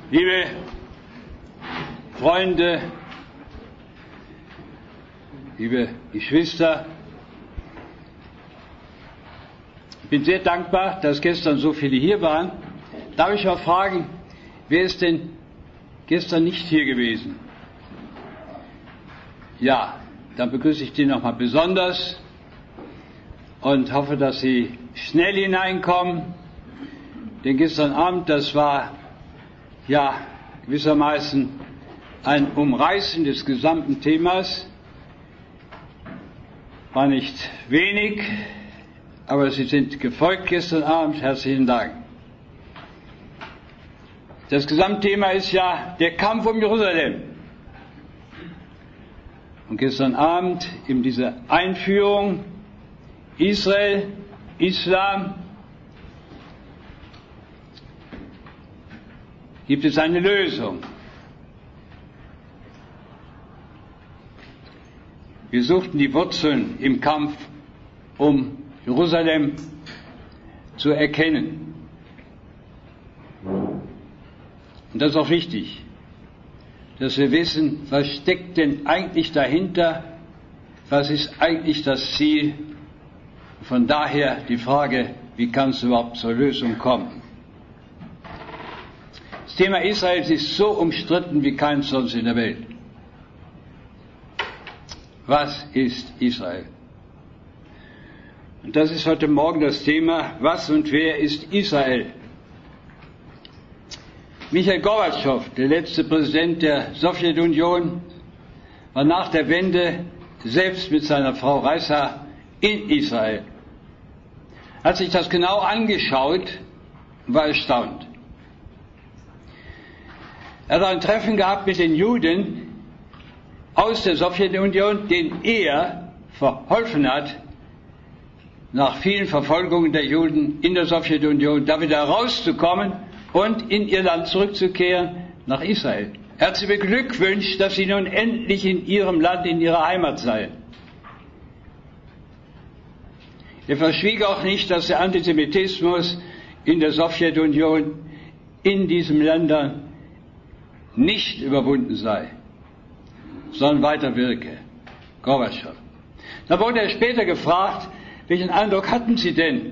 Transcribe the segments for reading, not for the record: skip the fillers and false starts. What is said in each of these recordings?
Liebe Freunde, liebe Geschwister, ich bin sehr dankbar, dass gestern so viele hier waren. Darf ich mal fragen, wer ist denn gestern nicht hier gewesen? Ja, dann begrüße ich die nochmal besonders und hoffe, dass Sie schnell hineinkommen. Denn gestern Abend, das war ja gewissermaßen ein Umreißen des gesamten Themas. War nicht wenig, aber Sie sind gefolgt gestern Abend. Herzlichen Dank. Das Gesamtthema ist ja der Kampf um Jerusalem. Und gestern Abend in dieser Einführung Israel, Islam, gibt es eine Lösung. Wir suchten die Wurzeln im Kampf um Jerusalem zu erkennen. Und das ist auch wichtig, dass wir wissen, was steckt denn eigentlich dahinter, was ist eigentlich das Ziel. Von daher die Frage, wie kann es überhaupt zur Lösung kommen? Das Thema Israel ist so umstritten wie keins sonst in der Welt. Was ist Israel? Und das ist heute Morgen das Thema, was und wer ist Israel? Michail Gorbatschow, der letzte Präsident der Sowjetunion, war nach der Wende selbst mit seiner Frau Reisa in Israel. Hat sich das genau angeschaut und war erstaunt. Er hat ein Treffen gehabt mit den Juden aus der Sowjetunion, denen er verholfen hat, nach vielen Verfolgungen der Juden in der Sowjetunion, da wieder rauszukommen und in ihr Land zurückzukehren, nach Israel. Er hat sie beglückwünscht, dass sie nun endlich in ihrem Land, in ihrer Heimat seien. Er verschwieg auch nicht, dass der Antisemitismus in der Sowjetunion, in diesen Ländern, nicht überwunden sei, sondern weiter wirke. Gorbatschow. Da wurde er später gefragt, welchen Eindruck hatten Sie denn?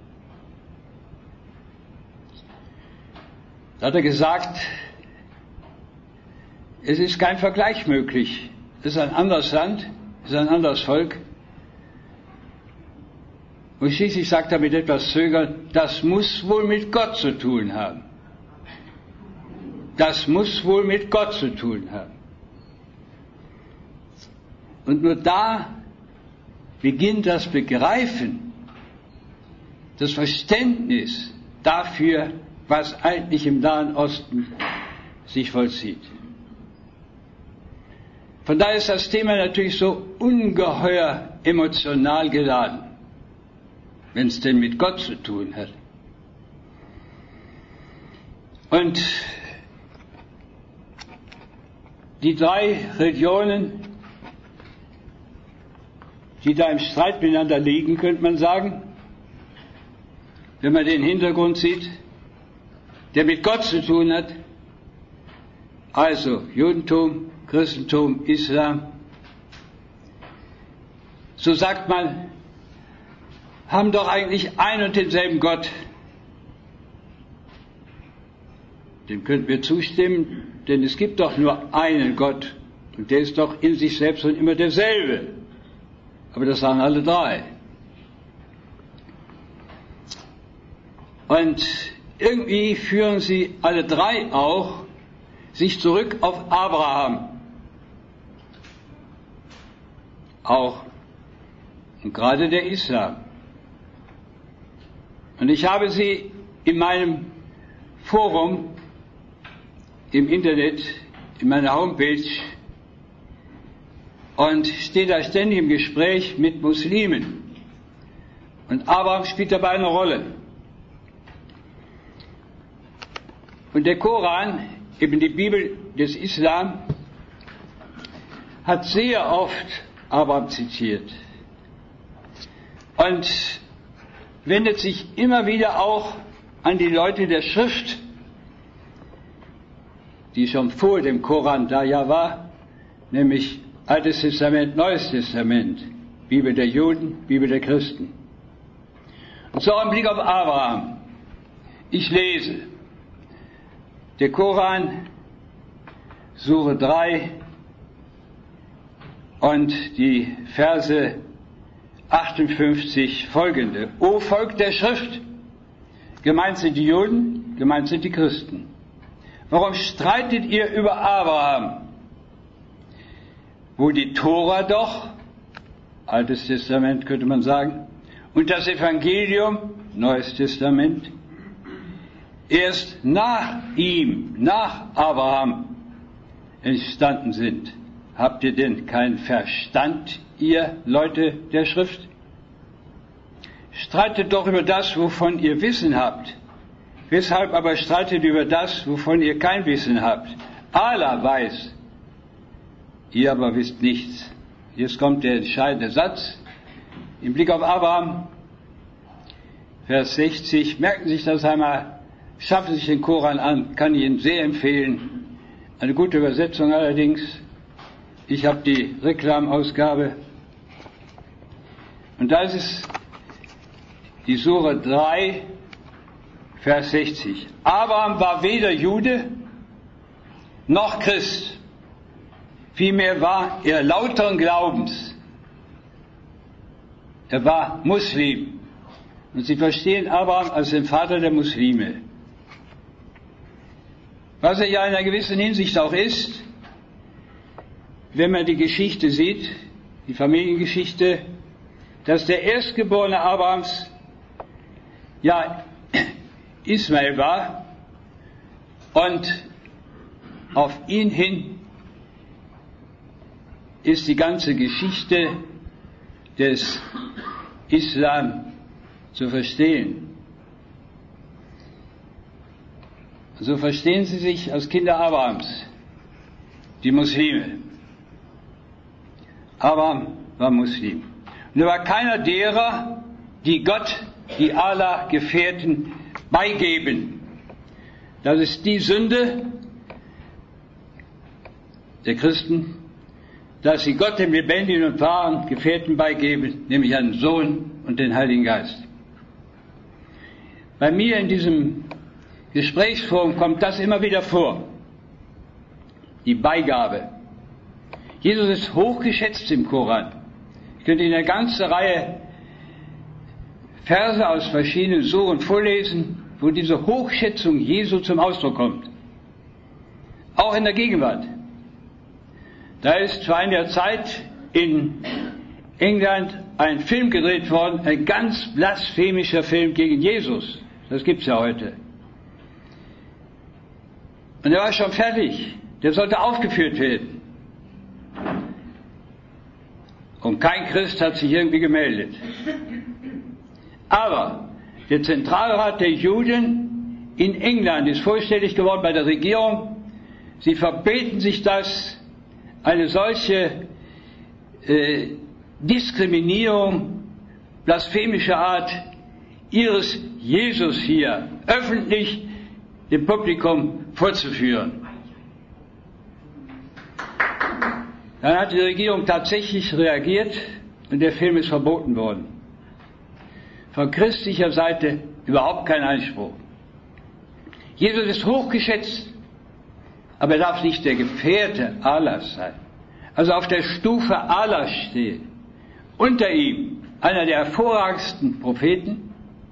Da hat er gesagt, es ist kein Vergleich möglich. Es ist ein anderes Land, es ist ein anderes Volk. Und schließlich sagt er mit etwas Zögern, das muss wohl mit Gott zu tun haben. Das muss wohl mit Gott zu tun haben. Und nur da beginnt das Begreifen, das Verständnis dafür, was eigentlich im Nahen Osten sich vollzieht. Von daher ist das Thema natürlich so ungeheuer emotional geladen, wenn es denn mit Gott zu tun hat. Und die drei Religionen, die da im Streit miteinander liegen, könnte man sagen, wenn man den Hintergrund sieht, der mit Gott zu tun hat, also Judentum, Christentum, Islam, so sagt man, haben doch eigentlich einen und denselben Gott. Dem könnten wir zustimmen, denn es gibt doch nur einen Gott und der ist doch in sich selbst und immer derselbe. Aber das sagen alle drei. Und irgendwie führen sie alle drei auch sich zurück auf Abraham. Auch und gerade der Islam. Und ich habe sie in meinem Forum im Internet, in meiner Homepage und stehe da ständig im Gespräch mit Muslimen. Und Abraham spielt dabei eine Rolle. Und der Koran, eben die Bibel des Islam, hat sehr oft Abraham zitiert. Und wendet sich immer wieder auch an die Leute der Schrift, die schon vor dem Koran da ja war, nämlich Altes Testament, Neues Testament, Bibel der Juden, Bibel der Christen. Und so ein Blick auf Abraham. Ich lese der Koran, Sure 3 und die Verse 58 folgende. O Volk der Schrift, gemeint sind die Juden, gemeint sind die Christen. Warum streitet ihr über Abraham, wo die Tora doch, Altes Testament könnte man sagen, und das Evangelium, Neues Testament, erst nach ihm, nach Abraham entstanden sind? Habt ihr denn keinen Verstand, ihr Leute der Schrift? Streitet doch über das, wovon ihr Wissen habt. Weshalb aber streitet über das, wovon ihr kein Wissen habt? Allah weiß, ihr aber wisst nichts. Jetzt kommt der entscheidende Satz. Im Blick auf Abraham, Vers 60, merken Sie sich das einmal, schaffen Sie sich den Koran an, kann ich Ihnen sehr empfehlen. Eine gute Übersetzung allerdings. Ich habe die Reklamausgabe. Und da ist es die Sure 3, Vers 60. Abraham war weder Jude noch Christ. Vielmehr war er lauteren Glaubens. Er war Muslim. Und Sie verstehen Abraham als den Vater der Muslime. Was er ja in einer gewissen Hinsicht auch ist, wenn man die Geschichte sieht, die Familiengeschichte, dass der Erstgeborene Abrahams ja Ismael war und auf ihn hin ist die ganze Geschichte des Islam zu verstehen. So verstehen Sie sich als Kinder Abrahams, die Muslime. Abraham war Muslim. Und er war keiner derer, die Gott, die Allah Gefährten beigeben. Das ist die Sünde der Christen, dass sie Gott, dem lebendigen und wahren Gefährten beigeben, nämlich einen Sohn und den Heiligen Geist. Bei mir in diesem Gesprächsforum kommt das immer wieder vor. Die Beigabe. Jesus ist hochgeschätzt im Koran. Ich könnte Ihnen eine ganze Reihe Verse aus verschiedenen Suren vorlesen, wo diese Hochschätzung Jesu zum Ausdruck kommt. Auch in der Gegenwart. Da ist vor einiger Zeit in England ein Film gedreht worden, ein ganz blasphemischer Film gegen Jesus. Das gibt's ja heute. Und der war schon fertig. Der sollte aufgeführt werden. Und kein Christ hat sich irgendwie gemeldet. Aber der Zentralrat der Juden in England ist vorstellig geworden bei der Regierung. Sie verbeten sich das, eine solche Diskriminierung blasphemischer Art ihres Jesus hier öffentlich dem Publikum vorzuführen. Dann hat die Regierung tatsächlich reagiert und der Film ist verboten worden. Von christlicher Seite überhaupt kein Einspruch. Jesus ist hochgeschätzt, aber er darf nicht der Gefährte Allahs sein. Also auf der Stufe Allahs stehen. Unter ihm einer der hervorragendsten Propheten.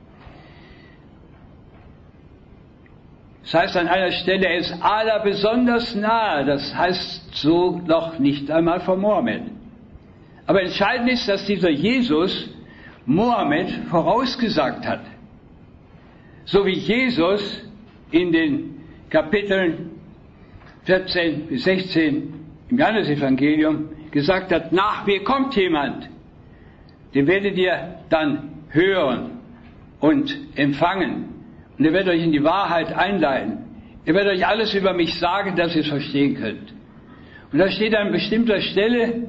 Das heißt an einer Stelle, er ist Allah besonders nahe. Das heißt so noch nicht einmal von Mohammed. Aber entscheidend ist, dass dieser Jesus Mohammed vorausgesagt hat. So wie Jesus in den Kapiteln 14 bis 16 im Johannesevangelium gesagt hat, nach mir kommt jemand, den werdet ihr dann hören und empfangen. Und er wird euch in die Wahrheit einleiten. Er wird euch alles über mich sagen, dass ihr es verstehen könnt. Und da steht an bestimmter Stelle,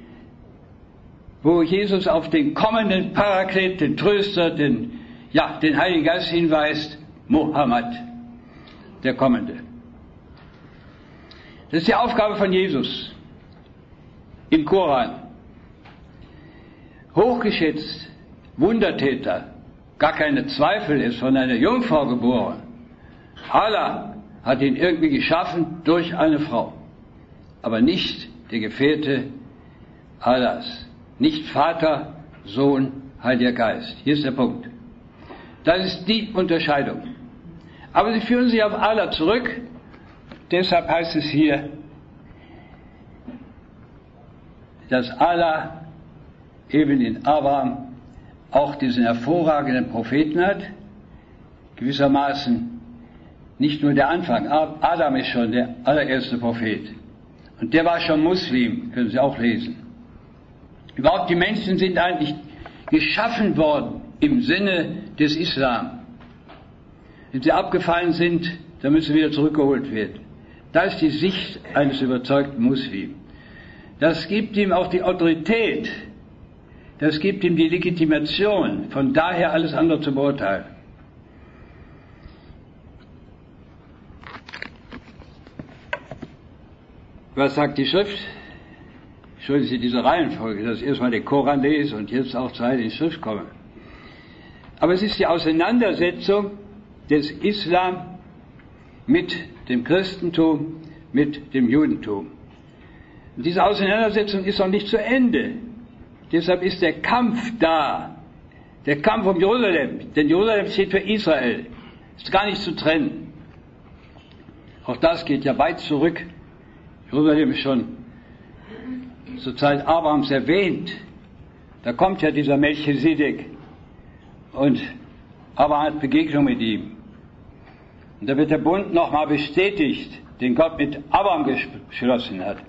wo Jesus auf den kommenden Paraklet, den Tröster, den Heiligen Geist hinweist, Mohammed, der Kommende. Das ist die Aufgabe von Jesus im Koran. Hochgeschätzt, Wundertäter, gar keine Zweifel, ist von einer Jungfrau geboren. Allah hat ihn irgendwie geschaffen durch eine Frau, aber nicht der Gefährte Allahs, nicht Vater, Sohn, Heiliger Geist. Hier ist der Punkt. Das ist die Unterscheidung. Aber sie führen sich auf Allah zurück, deshalb heißt es hier, dass Allah eben in Abraham auch diesen hervorragenden Propheten hat, gewissermaßen nicht nur der Anfang. Adam ist schon der allererste Prophet. Und der war schon Muslim, können Sie auch lesen. Überhaupt die Menschen sind eigentlich geschaffen worden im Sinne des Islam. Wenn sie abgefallen sind, dann müssen sie wieder zurückgeholt werden. Das ist die Sicht eines überzeugten Muslims. Das gibt ihm auch die Autorität, das gibt ihm die Legitimation, von daher alles andere zu beurteilen. Was sagt die Schrift? Entschuldigen Sie diese Reihenfolge, dass ich erstmal den Koran lese und jetzt auch zu in die Schrift komme. Aber es ist die Auseinandersetzung des Islam mit dem Christentum, mit dem Judentum. Und diese Auseinandersetzung ist noch nicht zu Ende. Deshalb ist der Kampf da. Der Kampf um Jerusalem. Denn Jerusalem steht für Israel. Ist gar nicht zu trennen. Auch das geht ja weit zurück. Jerusalem ist schon zur Zeit Abrahams erwähnt. Da kommt ja dieser Melchisedek. Und Abraham hat Begegnung mit ihm. Und da wird der Bund nochmal bestätigt, den Gott mit Abraham geschlossen hat.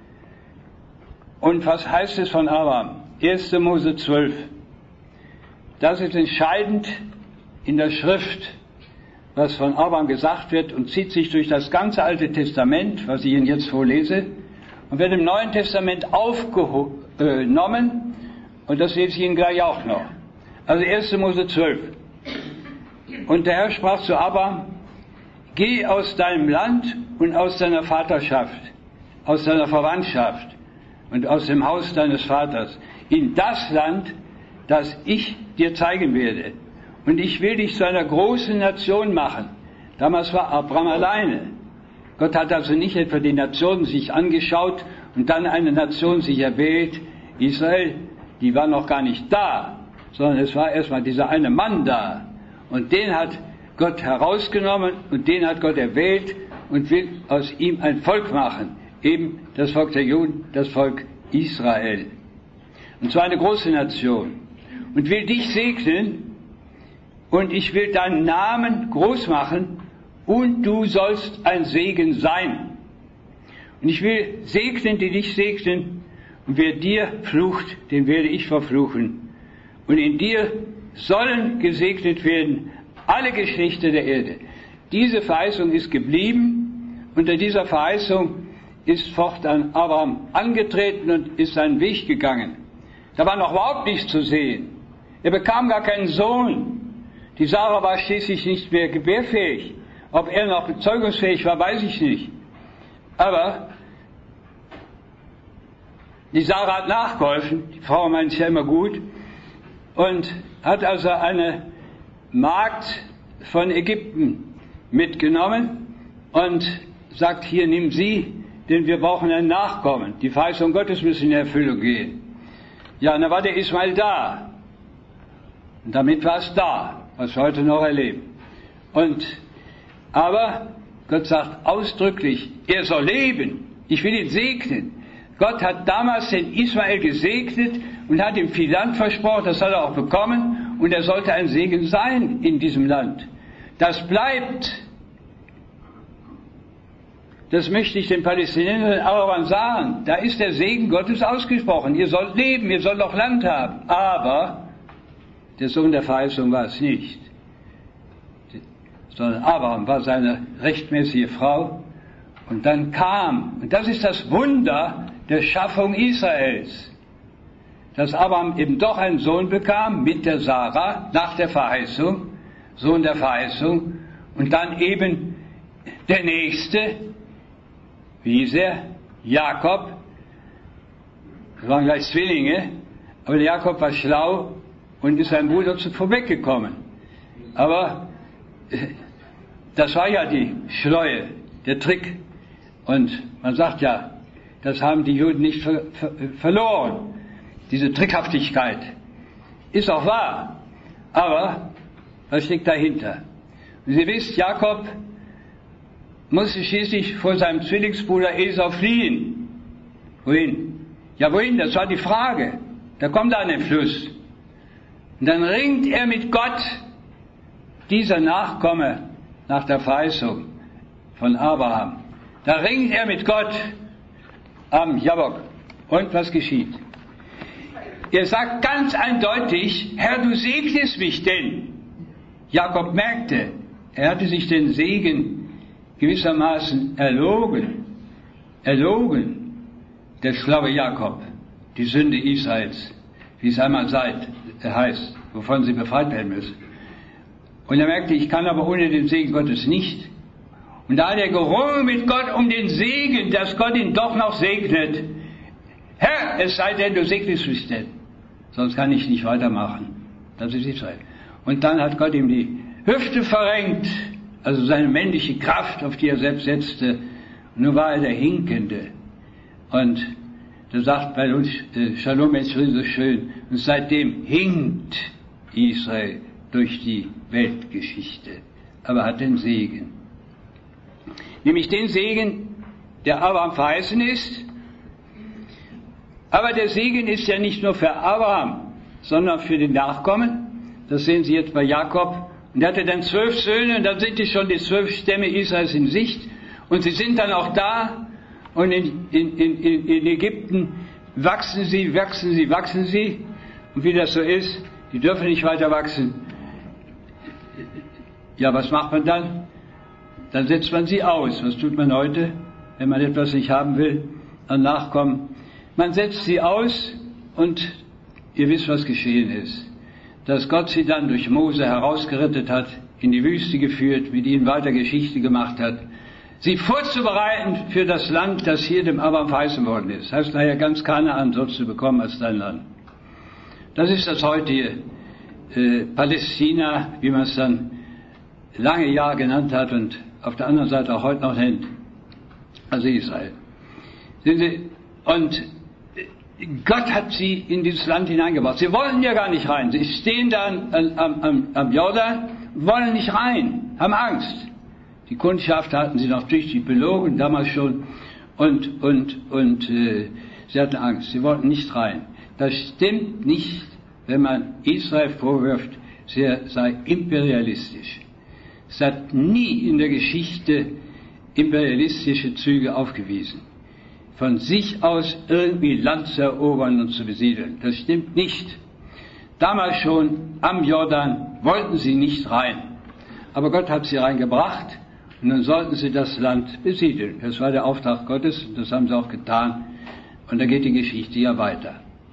Und was heißt es von Abraham? 1. Mose 12. Das ist entscheidend in der Schrift, was von Abraham gesagt wird und zieht sich durch das ganze Alte Testament, was ich Ihnen jetzt vorlese, und wird im Neuen Testament aufgenommen, und das lese ich Ihnen gleich auch noch. Also 1. Mose 12. Und der Herr sprach zu Abraham: Geh aus deinem Land und aus deiner Vaterschaft, aus deiner Verwandtschaft und aus dem Haus deines Vaters in das Land, das ich dir zeigen werde. Und ich will dich zu einer großen Nation machen. Damals war Abraham alleine. Gott hat also nicht etwa die Nationen sich angeschaut und dann eine Nation sich erwählt. Israel, die war noch gar nicht da, sondern es war erstmal dieser eine Mann da. Und den hat Gott herausgenommen und den hat Gott erwählt und will aus ihm ein Volk machen. Eben das Volk der Juden, das Volk Israel. Und zwar eine große Nation. Und will dich segnen und ich will deinen Namen groß machen und du sollst ein Segen sein. Und ich will segnen, die dich segnen, und wer dir flucht, den werde ich verfluchen. Und in dir sollen gesegnet werden alle Geschlechter der Erde. Diese Verheißung ist geblieben. Unter dieser Verheißung ist fortan Abraham angetreten und ist seinen Weg gegangen. Da war noch überhaupt nichts zu sehen. Er bekam gar keinen Sohn. Die Sarah war schließlich nicht mehr gebärfähig. Ob er noch bezeugungsfähig war, weiß ich nicht. Aber die Sarah hat nachgeholfen. Die Frau meint es ja immer gut. Und hat also eine Magd von Ägypten mitgenommen und sagt, hier, nimm sie, denn wir brauchen ein Nachkommen. Die Verheißung Gottes müssen in Erfüllung gehen. Ja, und da war der Ismael da. Und damit war es da, was wir heute noch erleben. Aber Gott sagt ausdrücklich, er soll leben. Ich will ihn segnen. Gott hat damals den Ismael gesegnet und hat ihm viel Land versprochen, das hat er auch bekommen, und er sollte ein Segen sein in diesem Land. Das bleibt. Das möchte ich den Palästinensern und Arabern sagen. Da ist der Segen Gottes ausgesprochen. Ihr sollt leben, ihr sollt auch Land haben. Aber der Sohn der Verheißung war es nicht. Sondern Abraham war seine rechtmäßige Frau. Und dann kam, und das ist das Wunder der Schaffung Israels, dass Abraham eben doch einen Sohn bekam mit der Sarah nach der Verheißung, Sohn der Verheißung, und dann eben der Nächste, wie hieß er? Jakob. Das waren gleich Zwillinge, aber der Jakob war schlau und ist seinem Bruder zuvor weggekommen. Aber das war ja die Schleue, der Trick. Und man sagt ja, das haben die Juden nicht verloren. Diese Trickhaftigkeit ist auch wahr. Aber was steckt dahinter? Und Sie wisst, Jakob musste schließlich vor seinem Zwillingsbruder Esau fliehen. Wohin? Ja, wohin? Das war die Frage. Da kommt er an den Fluss. Und dann ringt er mit Gott, dieser Nachkomme nach der Verheißung von Abraham. Da ringt er mit Gott am Jabbok. Und was geschieht? Er sagt ganz eindeutig, Herr, du segnest mich denn. Jakob merkte, er hatte sich den Segen gewissermaßen erlogen. Der schlaue Jakob, die Sünde Israels, wie es einmal heißt, wovon sie befreit werden müssen. Und er merkte, ich kann aber ohne den Segen Gottes nicht. Und da hat er gerungen mit Gott um den Segen, dass Gott ihn doch noch segnet. Herr, es sei denn, du segnest mich denn. Sonst kann ich nicht weitermachen. Das ist Israel. Und dann hat Gott ihm die Hüfte verrenkt, also seine männliche Kraft, auf die er selbst setzte. Und nun war er der Hinkende. Und da sagt bei uns Shalom Esri so schön, und seitdem hinkt Israel durch die Weltgeschichte, aber hat den Segen. Nämlich den Segen, der Abraham verheißen ist. Aber der Segen ist ja nicht nur für Abraham, sondern für den Nachkommen. Das sehen Sie jetzt bei Jakob. Und er hatte dann 12 Söhne, und dann sind schon die 12 Stämme Israels in Sicht. Und sie sind dann auch da. Und in Ägypten wachsen sie. Und wie das so ist, die dürfen nicht weiter wachsen. Ja, was macht man dann? Dann setzt man sie aus. Was tut man heute, wenn man etwas nicht haben will an Nachkommen? Man setzt sie aus und ihr wisst, was geschehen ist. Dass Gott sie dann durch Mose herausgerettet hat, in die Wüste geführt, mit ihnen weiter Geschichte gemacht hat, sie vorzubereiten für das Land, das hier dem Abraham verheißen worden ist. Heißt daher, ganz Kanaan sollst du bekommen als dein Land. Das ist das heutige Palästina, wie man es dann lange Jahre genannt hat und auf der anderen Seite auch heute noch nennt. Also Israel. Sehen Sie, und Gott hat sie in dieses Land hineingebracht. Sie wollten ja gar nicht rein. Sie stehen da am Jordan, wollen nicht rein, haben Angst. Die Kundschaft hatten sie noch tüchtig belogen, damals schon, und sie hatten Angst. Sie wollten nicht rein. Das stimmt nicht, wenn man Israel vorwirft, sie sei imperialistisch. Es hat nie in der Geschichte imperialistische Züge aufgewiesen. Von sich aus irgendwie Land zu erobern und zu besiedeln. Das stimmt nicht. Damals schon am Jordan wollten sie nicht rein. Aber Gott hat sie reingebracht und dann sollten sie das Land besiedeln. Das war der Auftrag Gottes und das haben sie auch getan. Und da geht die Geschichte ja weiter.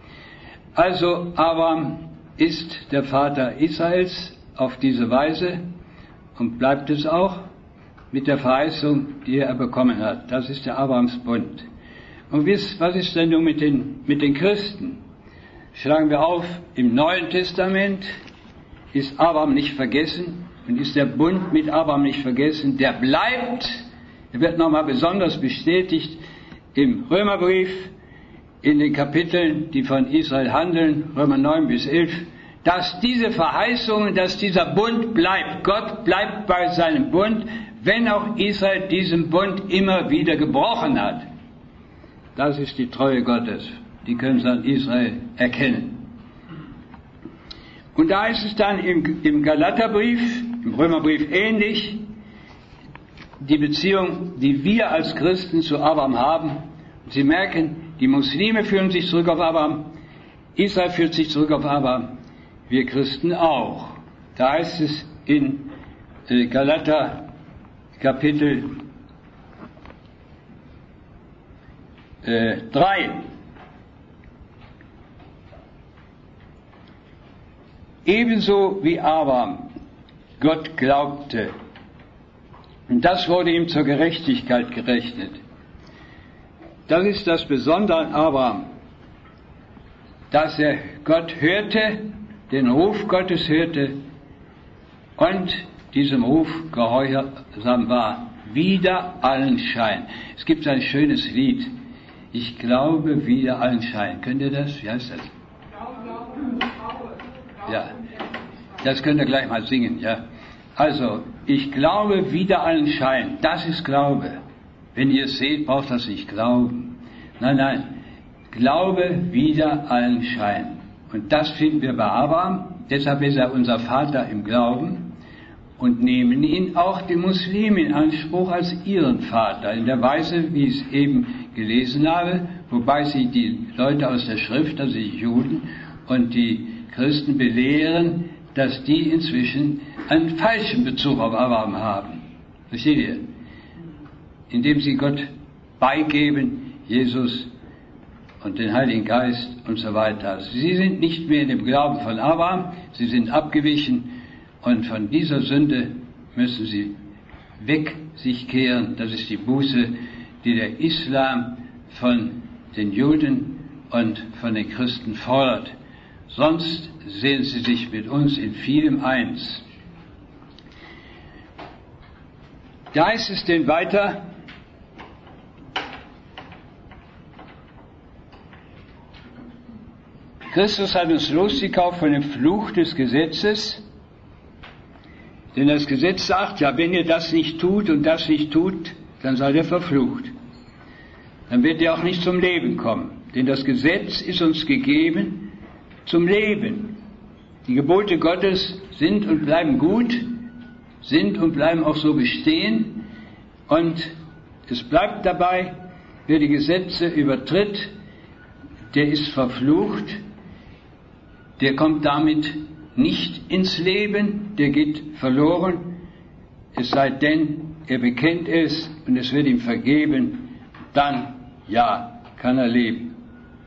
Also Abraham ist der Vater Israels auf diese Weise und bleibt es auch mit der Verheißung, die er bekommen hat. Das ist der Abrahams-Bund. Und was ist denn nun mit den Christen? Schlagen wir auf, im Neuen Testament ist Abraham nicht vergessen und ist der Bund mit Abraham nicht vergessen. Der bleibt, er wird nochmal besonders bestätigt im Römerbrief, in den Kapiteln, die von Israel handeln, Römer 9 bis 11, dass diese Verheißungen, dass dieser Bund bleibt. Gott bleibt bei seinem Bund, wenn auch Israel diesen Bund immer wieder gebrochen hat. Das ist die Treue Gottes. Die können Sie an Israel erkennen. Und da ist es dann im Galaterbrief, im Römerbrief ähnlich, die Beziehung, die wir als Christen zu Abraham haben. Sie merken, die Muslime führen sich zurück auf Abraham, Israel führt sich zurück auf Abraham, wir Christen auch. Da heißt es in Galater Kapitel 3. Ebenso wie Abraham Gott glaubte, und das wurde ihm zur Gerechtigkeit gerechnet. das ist das Besondere an Abraham, dass er Gott hörte, den Ruf Gottes hörte und diesem Ruf gehorsam war, wider allen Schein. Es gibt ein schönes Lied, ich glaube wider allen Schein. Könnt ihr das? Wie heißt das? Ja, das könnt ihr gleich mal singen, ja. Also, ich glaube wider allen Schein, das ist Glaube. Wenn ihr es seht, braucht das nicht glauben. Nein, Glaube wider allen Schein. Und das finden wir bei Abraham, deshalb ist er unser Vater im Glauben und nehmen ihn auch die Muslime in Anspruch als ihren Vater, in der Weise, wie ich es eben gelesen habe, wobei sie die Leute aus der Schrift, also die Juden und die Christen belehren, dass die inzwischen einen falschen Bezug auf Abraham haben. Versteht ihr? Indem sie Gott beigeben, Jesus und den Heiligen Geist und so weiter. Also sie sind nicht mehr in dem Glauben von Abraham, sie sind abgewichen und von dieser Sünde müssen sie weg sich kehren. Das ist die Buße, die der Islam von den Juden und von den Christen fordert. Sonst sehen sie sich mit uns in vielem eins. Da heißt es denn weiter, Christus hat uns losgekauft von dem Fluch des Gesetzes, denn das Gesetz sagt, ja, wenn ihr das nicht tut und das nicht tut, dann seid ihr verflucht. Dann wird ihr auch nicht zum Leben kommen, denn das Gesetz ist uns gegeben zum Leben. Die Gebote Gottes sind und bleiben gut, sind und bleiben auch so bestehen, und es bleibt dabei, wer die Gesetze übertritt, der ist verflucht, der kommt damit nicht ins Leben, der geht verloren, es sei denn, er bekennt es und es wird ihm vergeben, dann, ja, kann er leben.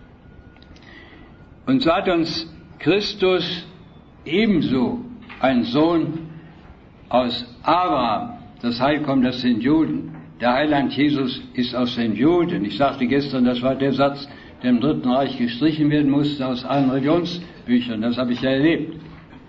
Und so hat uns Christus ebenso ein Sohn aus Abraham, das Heil kommt aus den Juden. Der Heiland Jesus ist aus den Juden. Ich sagte gestern, das war der Satz, der im Dritten Reich gestrichen werden musste aus allen Religionsbüchern. Das habe ich ja erlebt.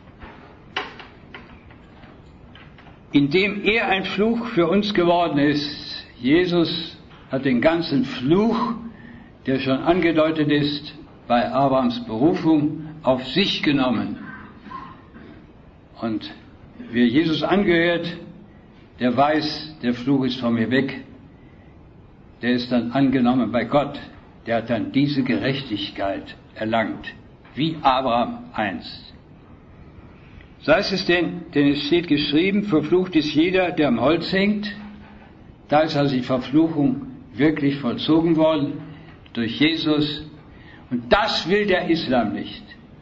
Indem er ein Fluch für uns geworden ist, Jesus hat den ganzen Fluch, der schon angedeutet ist, bei Abrahams Berufung, auf sich genommen. Und wer Jesus angehört, der weiß, der Fluch ist von mir weg. Der ist dann angenommen bei Gott. Der hat dann diese Gerechtigkeit erlangt, wie Abraham einst. So heißt es denn es steht geschrieben, verflucht ist jeder, der am Holz hängt. Da ist also die Verfluchung wirklich vollzogen worden durch Jesus. Und das will der Islam nicht.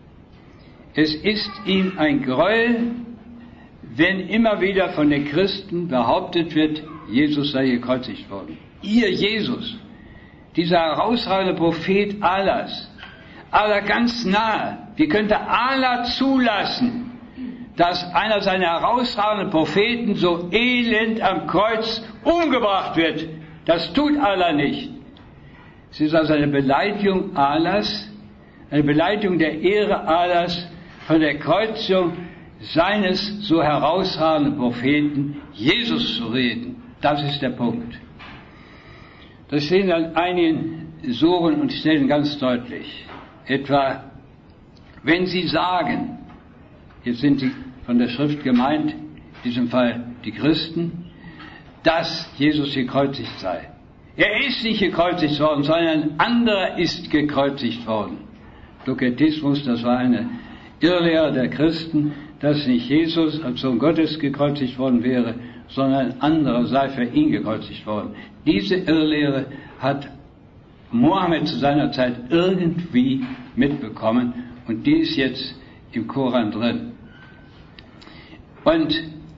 Es ist ihm ein Gräuel, wenn immer wieder von den Christen behauptet wird, Jesus sei gekreuzigt worden. Ihr Jesus, dieser herausragende Prophet Allahs, Allah ganz nahe, wie könnte Allah zulassen, dass einer seiner herausragenden Propheten so elend am Kreuz umgebracht wird? Das tut Allah nicht. Es ist also eine Beleidigung Allahs, eine Beleidigung der Ehre Allahs, von der Kreuzung seines so herausragenden Propheten Jesus zu reden. Das ist der Punkt. Das stehen an einigen Suren und Stellen ganz deutlich. Etwa, wenn sie sagen, jetzt sind sie von der Schrift gemeint, in diesem Fall die Christen, dass Jesus gekreuzigt sei. Er ist nicht gekreuzigt worden, sondern ein anderer ist gekreuzigt worden. Doketismus, das war eine Irrlehre der Christen, dass nicht Jesus als Sohn Gottes gekreuzigt worden wäre, sondern ein anderer sei für ihn gekreuzigt worden. Diese Irrlehre hat Mohammed zu seiner Zeit irgendwie mitbekommen und die ist jetzt im Koran drin. Und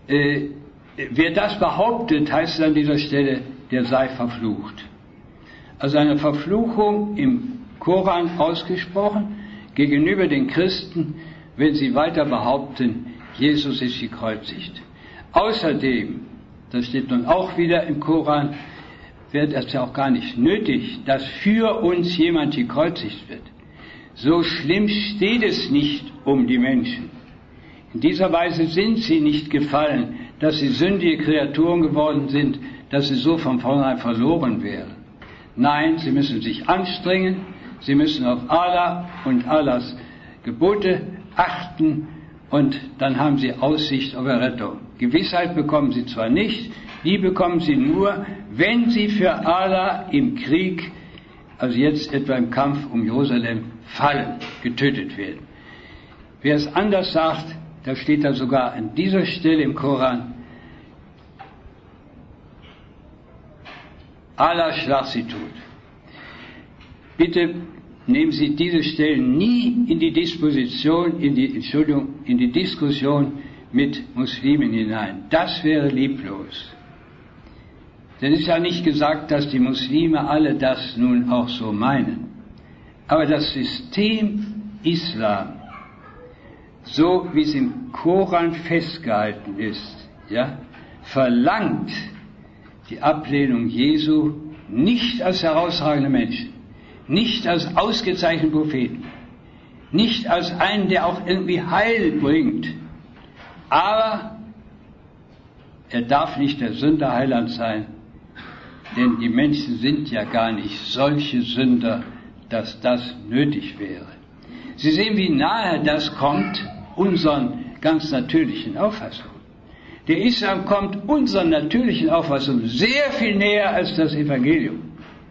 wer das behauptet, heißt es an dieser Stelle, der sei verflucht. Also eine Verfluchung im Koran ausgesprochen gegenüber den Christen, wenn sie weiter behaupten, Jesus ist gekreuzigt. Außerdem, das steht nun auch wieder im Koran, wäre das ja auch gar nicht nötig, dass für uns jemand gekreuzigt wird. So schlimm steht es nicht um die Menschen. In dieser Weise sind sie nicht gefallen, dass sie sündige Kreaturen geworden sind, dass sie so von vornherein verloren wären. Nein, sie müssen sich anstrengen, sie müssen auf Allah und Allahs Gebote achten und dann haben sie Aussicht auf Errettung. Gewissheit bekommen sie zwar nicht, die bekommen sie nur, wenn sie für Allah im Krieg, also jetzt etwa im Kampf um Jerusalem, fallen, getötet werden. Wer es anders sagt, da steht da sogar an dieser Stelle im Koran, Allah schlag sie tot. Bitte nehmen Sie diese Stellen nie in die Diskussion mit Muslimen hinein. Das wäre lieblos. Denn es ist ja nicht gesagt, dass die Muslime alle das nun auch so meinen. Aber das System Islam, so wie es im Koran festgehalten ist, ja, verlangt die Ablehnung Jesu nicht als herausragende Menschen, nicht als ausgezeichneten Propheten, nicht als einen, der auch irgendwie Heil bringt, aber er darf nicht der Sünderheiland sein, denn die Menschen sind ja gar nicht solche Sünder, dass das nötig wäre. Sie sehen, wie nahe das kommt unseren ganz natürlichen Auffassungen. Der Islam kommt unseren natürlichen Auffassungen sehr viel näher als das Evangelium.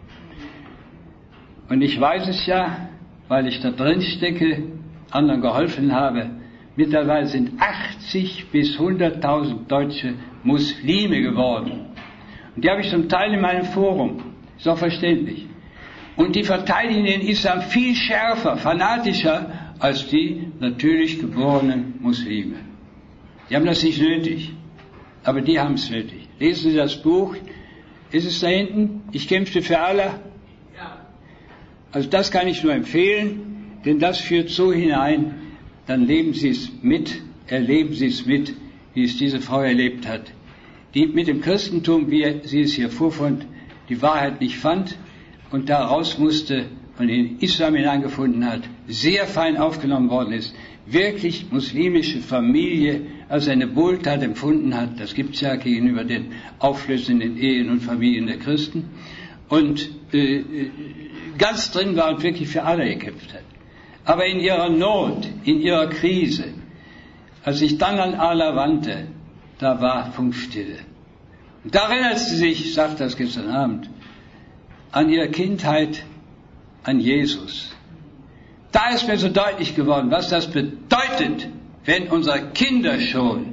Und ich weiß es ja, weil ich da drin stecke, anderen geholfen habe. Mittlerweile sind 80 bis 100.000 Deutsche Muslime geworden. Und die habe ich zum Teil in meinem Forum. Ist auch verständlich. Und die verteidigen den Islam viel schärfer, fanatischer als die natürlich geborenen Muslime. Die haben das nicht nötig. Aber die haben es nötig. Lesen Sie das Buch. Ist es da hinten? Ich kämpfte für Allah. Also das kann ich nur empfehlen, denn das führt so hinein, dann leben Sie es mit, erleben Sie es mit, wie es diese Frau erlebt hat, die mit dem Christentum, wie sie es hier vorfand, die Wahrheit nicht fand und da raus musste und in den Islam hineingefunden hat, sehr fein aufgenommen worden ist, wirklich muslimische Familie als eine Wohltat empfunden hat, das gibt es ja gegenüber den auflösenden Ehen und Familien der Christen, und ganz drin war und wirklich für alle gekämpft hat. Aber in ihrer Not, in ihrer Krise, als sich dann an Allah wandte, da war Funkstille. Und da erinnert sie sich, ich sagte das gestern Abend, an ihre Kindheit, an Jesus. Da ist mir so deutlich geworden, was das bedeutet, wenn unsere Kinder schon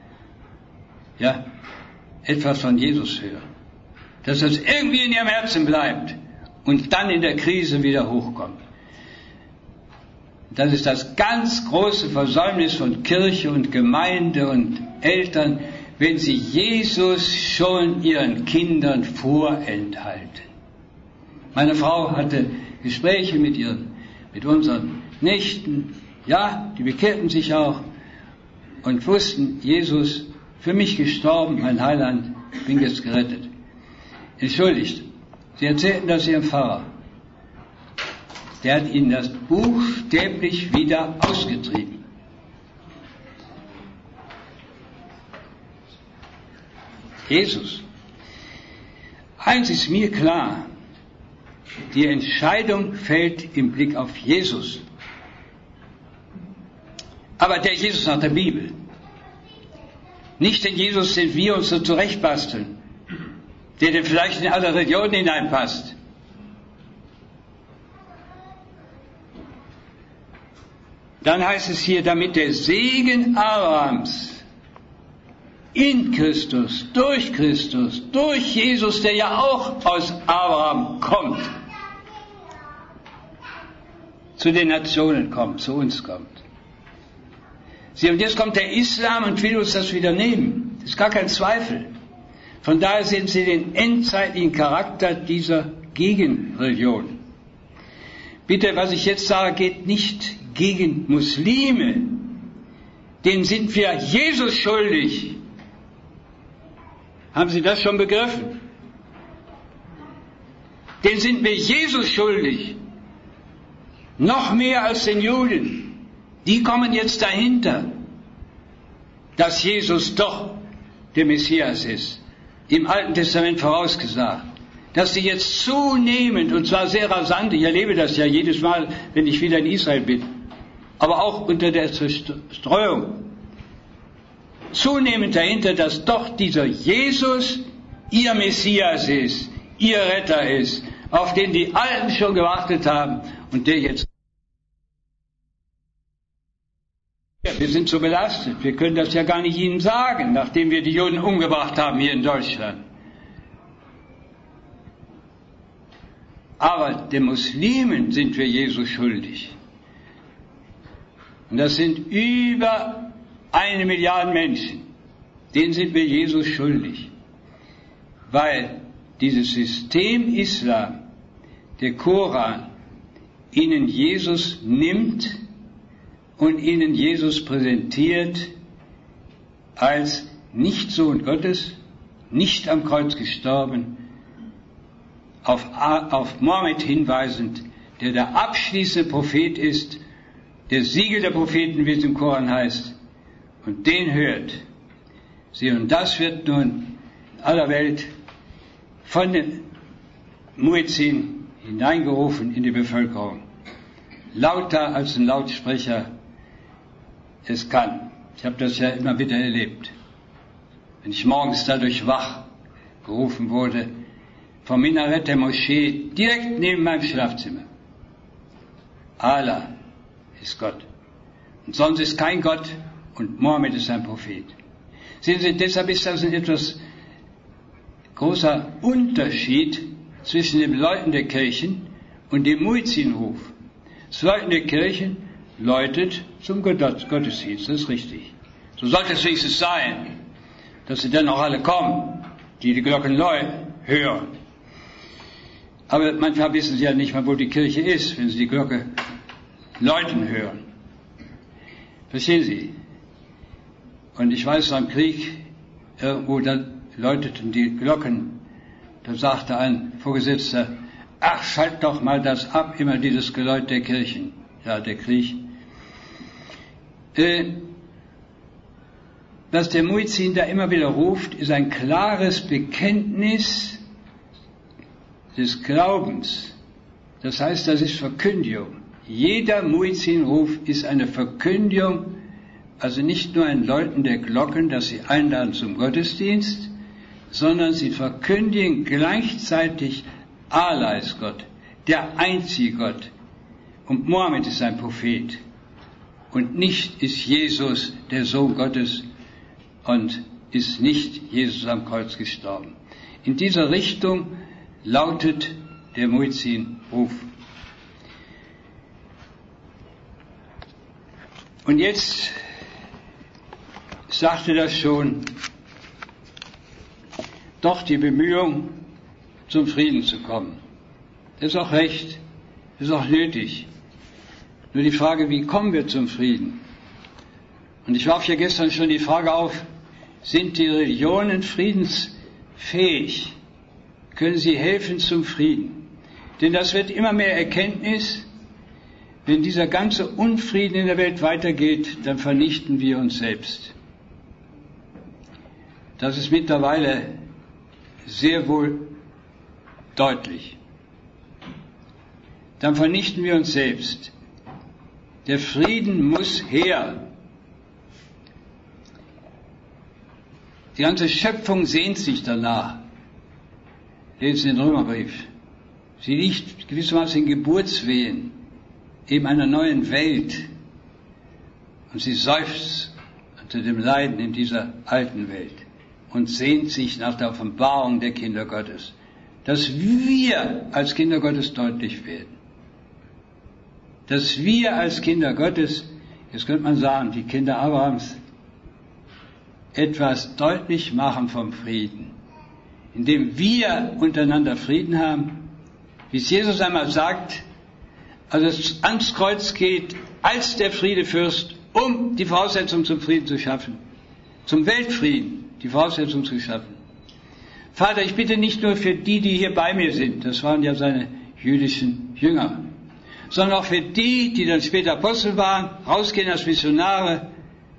etwas von Jesus hören. Dass das irgendwie in ihrem Herzen bleibt und dann in der Krise wieder hochkommt. Das ist das ganz große Versäumnis von Kirche und Gemeinde und Eltern, wenn sie Jesus schon ihren Kindern vorenthalten. Meine Frau hatte Gespräche mit unseren Nichten, die bekehrten sich auch und wussten, Jesus, für mich gestorben, mein Heiland, bin jetzt gerettet. Entschuldigt, sie erzählten das ihrem Pfarrer. Der hat ihnen das buchstäblich wieder ausgetrieben. Jesus. Eins ist mir klar, die Entscheidung fällt im Blick auf Jesus. Aber der Jesus nach der Bibel. Nicht den Jesus, den wir uns so zurechtbasteln, der denn vielleicht in alle Religionen hineinpasst. Dann heißt es hier, damit der Segen Abrahams in Christus, durch Jesus, der ja auch aus Abraham kommt, zu den Nationen kommt, zu uns kommt. Sie, und jetzt kommt der Islam und will uns das wieder nehmen. Das ist gar kein Zweifel. Von daher sehen Sie den endzeitlichen Charakter dieser Gegenreligion. Bitte, was ich jetzt sage, geht nicht gegen Muslime. Denen sind wir Jesus schuldig. Haben Sie das schon begriffen? Den sind wir Jesus schuldig. Noch mehr als den Juden. Die kommen jetzt dahinter, dass Jesus doch der Messias ist. Im Alten Testament vorausgesagt. Dass sie jetzt zunehmend, und zwar sehr rasant, ich erlebe das ja jedes Mal, wenn ich wieder in Israel bin, aber auch unter der Zerstreuung, zunehmend dahinter, dass doch dieser Jesus ihr Messias ist, ihr Retter ist, auf den die Alten schon gewartet haben und der jetzt. Wir sind so belastet, wir können das ja gar nicht Ihnen sagen, nachdem wir die Juden umgebracht haben hier in Deutschland. Aber den Muslimen sind wir Jesus schuldig. Und das sind über 1 Milliarde Menschen. Denen sind wir Jesus schuldig. Weil dieses System Islam, der Koran, ihnen Jesus nimmt und ihnen Jesus präsentiert als nicht Sohn Gottes, nicht am Kreuz gestorben, auf Mohammed hinweisend, der der abschließende Prophet ist, der Siegel der Propheten, wie es im Koran heißt, und den hört. Sie, und das wird nun in aller Welt von den Muezzin hineingerufen in die Bevölkerung. Lauter als ein Lautsprecher es kann. Ich habe das ja immer wieder erlebt. Wenn ich morgens dadurch wach gerufen wurde, vom Minarett der Moschee, direkt neben meinem Schlafzimmer. Allah ist Gott. Und sonst ist kein Gott und Mohammed ist ein Prophet. Sehen Sie, deshalb ist das ein etwas großer Unterschied zwischen dem Läuten der Kirchen und dem Muezzinruf. Das Läuten der Kirchen läutet zum Gottesdienst, das ist richtig. So sollte es wenigstens sein, dass sie dann auch alle kommen, die die Glocken hören. Aber manchmal wissen sie ja nicht mal, wo die Kirche ist, wenn sie die Glocke läuten hören. Verstehen Sie? Und ich weiß, am Krieg, irgendwo, da läuteten die Glocken, da sagte ein Vorgesetzter, ach, schalt doch mal das ab, immer dieses Geläut der Kirchen. Ja, der Krieg. Was der Muezzin da immer wieder ruft, ist ein klares Bekenntnis des Glaubens. Das heißt, das ist Verkündigung. Jeder Muezzinruf ist eine Verkündigung, also nicht nur ein Läuten der Glocken, das sie einladen zum Gottesdienst, sondern sie verkündigen gleichzeitig, Allah ist Gott, der einzige Gott. Und Mohammed ist ein Prophet. Und nicht ist Jesus der Sohn Gottes und ist nicht Jesus am Kreuz gestorben. In dieser Richtung lautet der Muezzin-Ruf. Und jetzt sagte das schon, doch die Bemühung, zum Frieden zu kommen. Das ist auch recht, das ist auch nötig. Nur die Frage, wie kommen wir zum Frieden? Und ich warf ja gestern schon die Frage auf, sind die Religionen friedensfähig? Können sie helfen zum Frieden? Denn das wird immer mehr Erkenntnis. Wenn dieser ganze Unfrieden in der Welt weitergeht, dann vernichten wir uns selbst. Das ist mittlerweile sehr wohl deutlich. Dann vernichten wir uns selbst. Der Frieden muss her. Die ganze Schöpfung sehnt sich danach. Lesen den Römerbrief. Sie liegt gewissermaßen in Geburtswehen, eben einer neuen Welt. Und sie seufzt unter dem Leiden in dieser alten Welt und sehnt sich nach der Offenbarung der Kinder Gottes. Dass wir als Kinder Gottes deutlich werden. Dass wir als Kinder Gottes, jetzt könnte man sagen, die Kinder Abrahams, etwas deutlich machen vom Frieden. Indem wir untereinander Frieden haben, wie es Jesus einmal sagt, als es ans Kreuz geht, als der Friedefürst, um die Voraussetzung zum Frieden zu schaffen, zum Weltfrieden die Voraussetzung zu schaffen. Vater, ich bitte nicht nur für die hier bei mir sind, das waren ja seine jüdischen Jünger, sondern auch für die dann später Apostel waren, rausgehen als Missionare,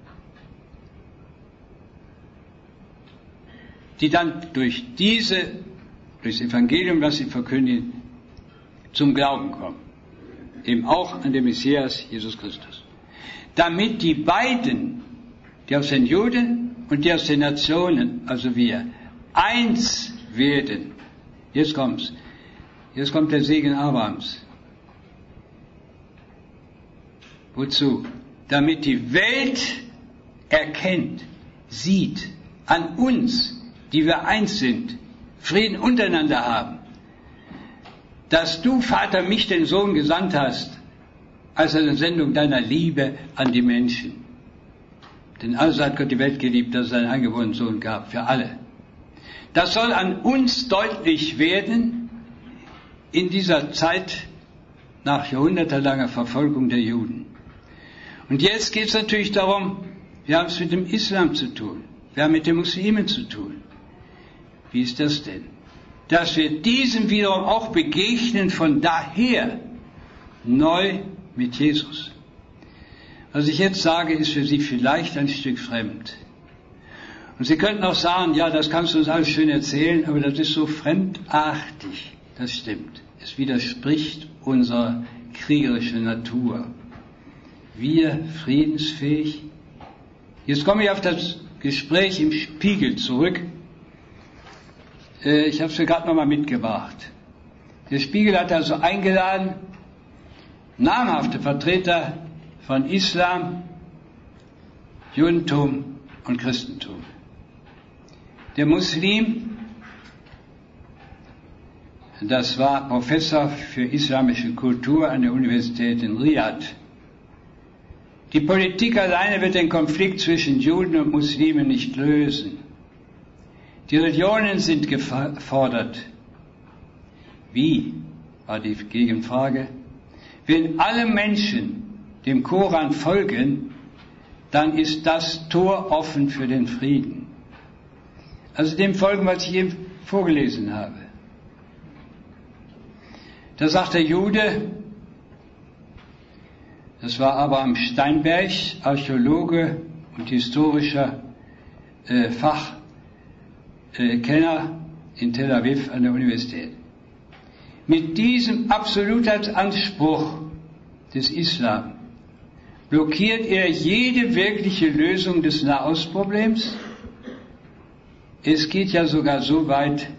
die dann durch das Evangelium, das sie verkündigen, zum Glauben kommen. Eben auch an den Messias, Jesus Christus. Damit die beiden, die aus den Juden und die aus den Nationen, also wir, eins werden. Jetzt kommt's. Jetzt kommt der Segen Abrahams. Wozu? Damit die Welt erkennt, sieht, an uns, die wir eins sind, Frieden untereinander haben, dass du, Vater, mich, den Sohn, gesandt hast, als eine Sendung deiner Liebe an die Menschen. Denn also hat Gott die Welt geliebt, dass es einen eingeborenen Sohn gab, für alle. Das soll an uns deutlich werden in dieser Zeit nach jahrhundertelanger Verfolgung der Juden. Und jetzt geht es natürlich darum, wir haben es mit dem Islam zu tun, wir haben mit den Muslimen zu tun. Wie ist das denn? Dass wir diesem wiederum auch begegnen von daher neu mit Jesus. Was ich jetzt sage, ist für Sie vielleicht ein Stück fremd. Und Sie könnten auch sagen, ja, das kannst du uns alles schön erzählen, aber das ist so fremdartig. Das stimmt. Es widerspricht unserer kriegerischen Natur. Wir friedensfähig. Jetzt komme ich auf das Gespräch im Spiegel zurück. Ich habe es mir gerade nochmal mitgebracht. Der Spiegel hat also eingeladen, namhafte Vertreter von Islam, Judentum und Christentum. Der Muslim, das war Professor für islamische Kultur an der Universität in Riyadh. Die Politik alleine wird den Konflikt zwischen Juden und Muslimen nicht lösen. Die Religionen sind gefordert. Wie? War die Gegenfrage. Wenn alle Menschen dem Koran folgen, dann ist das Tor offen für den Frieden. Also dem folgen, was ich eben vorgelesen habe. Da sagt der Jude, das war Abraham Steinberg, Archäologe und historischer Fachkenner in Tel Aviv an der Universität. Mit diesem Absolutheitsanspruch des Islam blockiert er jede wirkliche Lösung des Nahostproblems. Es geht ja sogar so weit,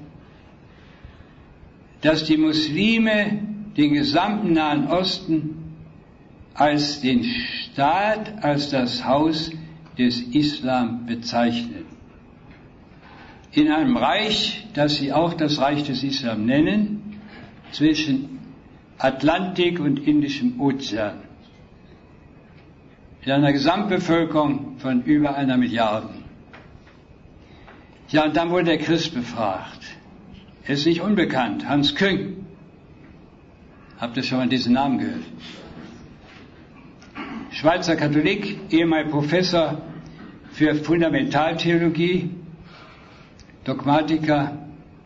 dass die Muslime den gesamten Nahen Osten als den Staat, als das Haus des Islam bezeichnen. In einem Reich, das sie auch das Reich des Islam nennen, zwischen Atlantik und Indischem Ozean. Mit einer Gesamtbevölkerung von über 1 Milliarde. Ja, und dann wurde der Christ befragt. Er ist nicht unbekannt, Hans Küng. Habt ihr schon mal diesen Namen gehört? Schweizer Katholik, ehemaliger Professor für Fundamentaltheologie, Dogmatiker,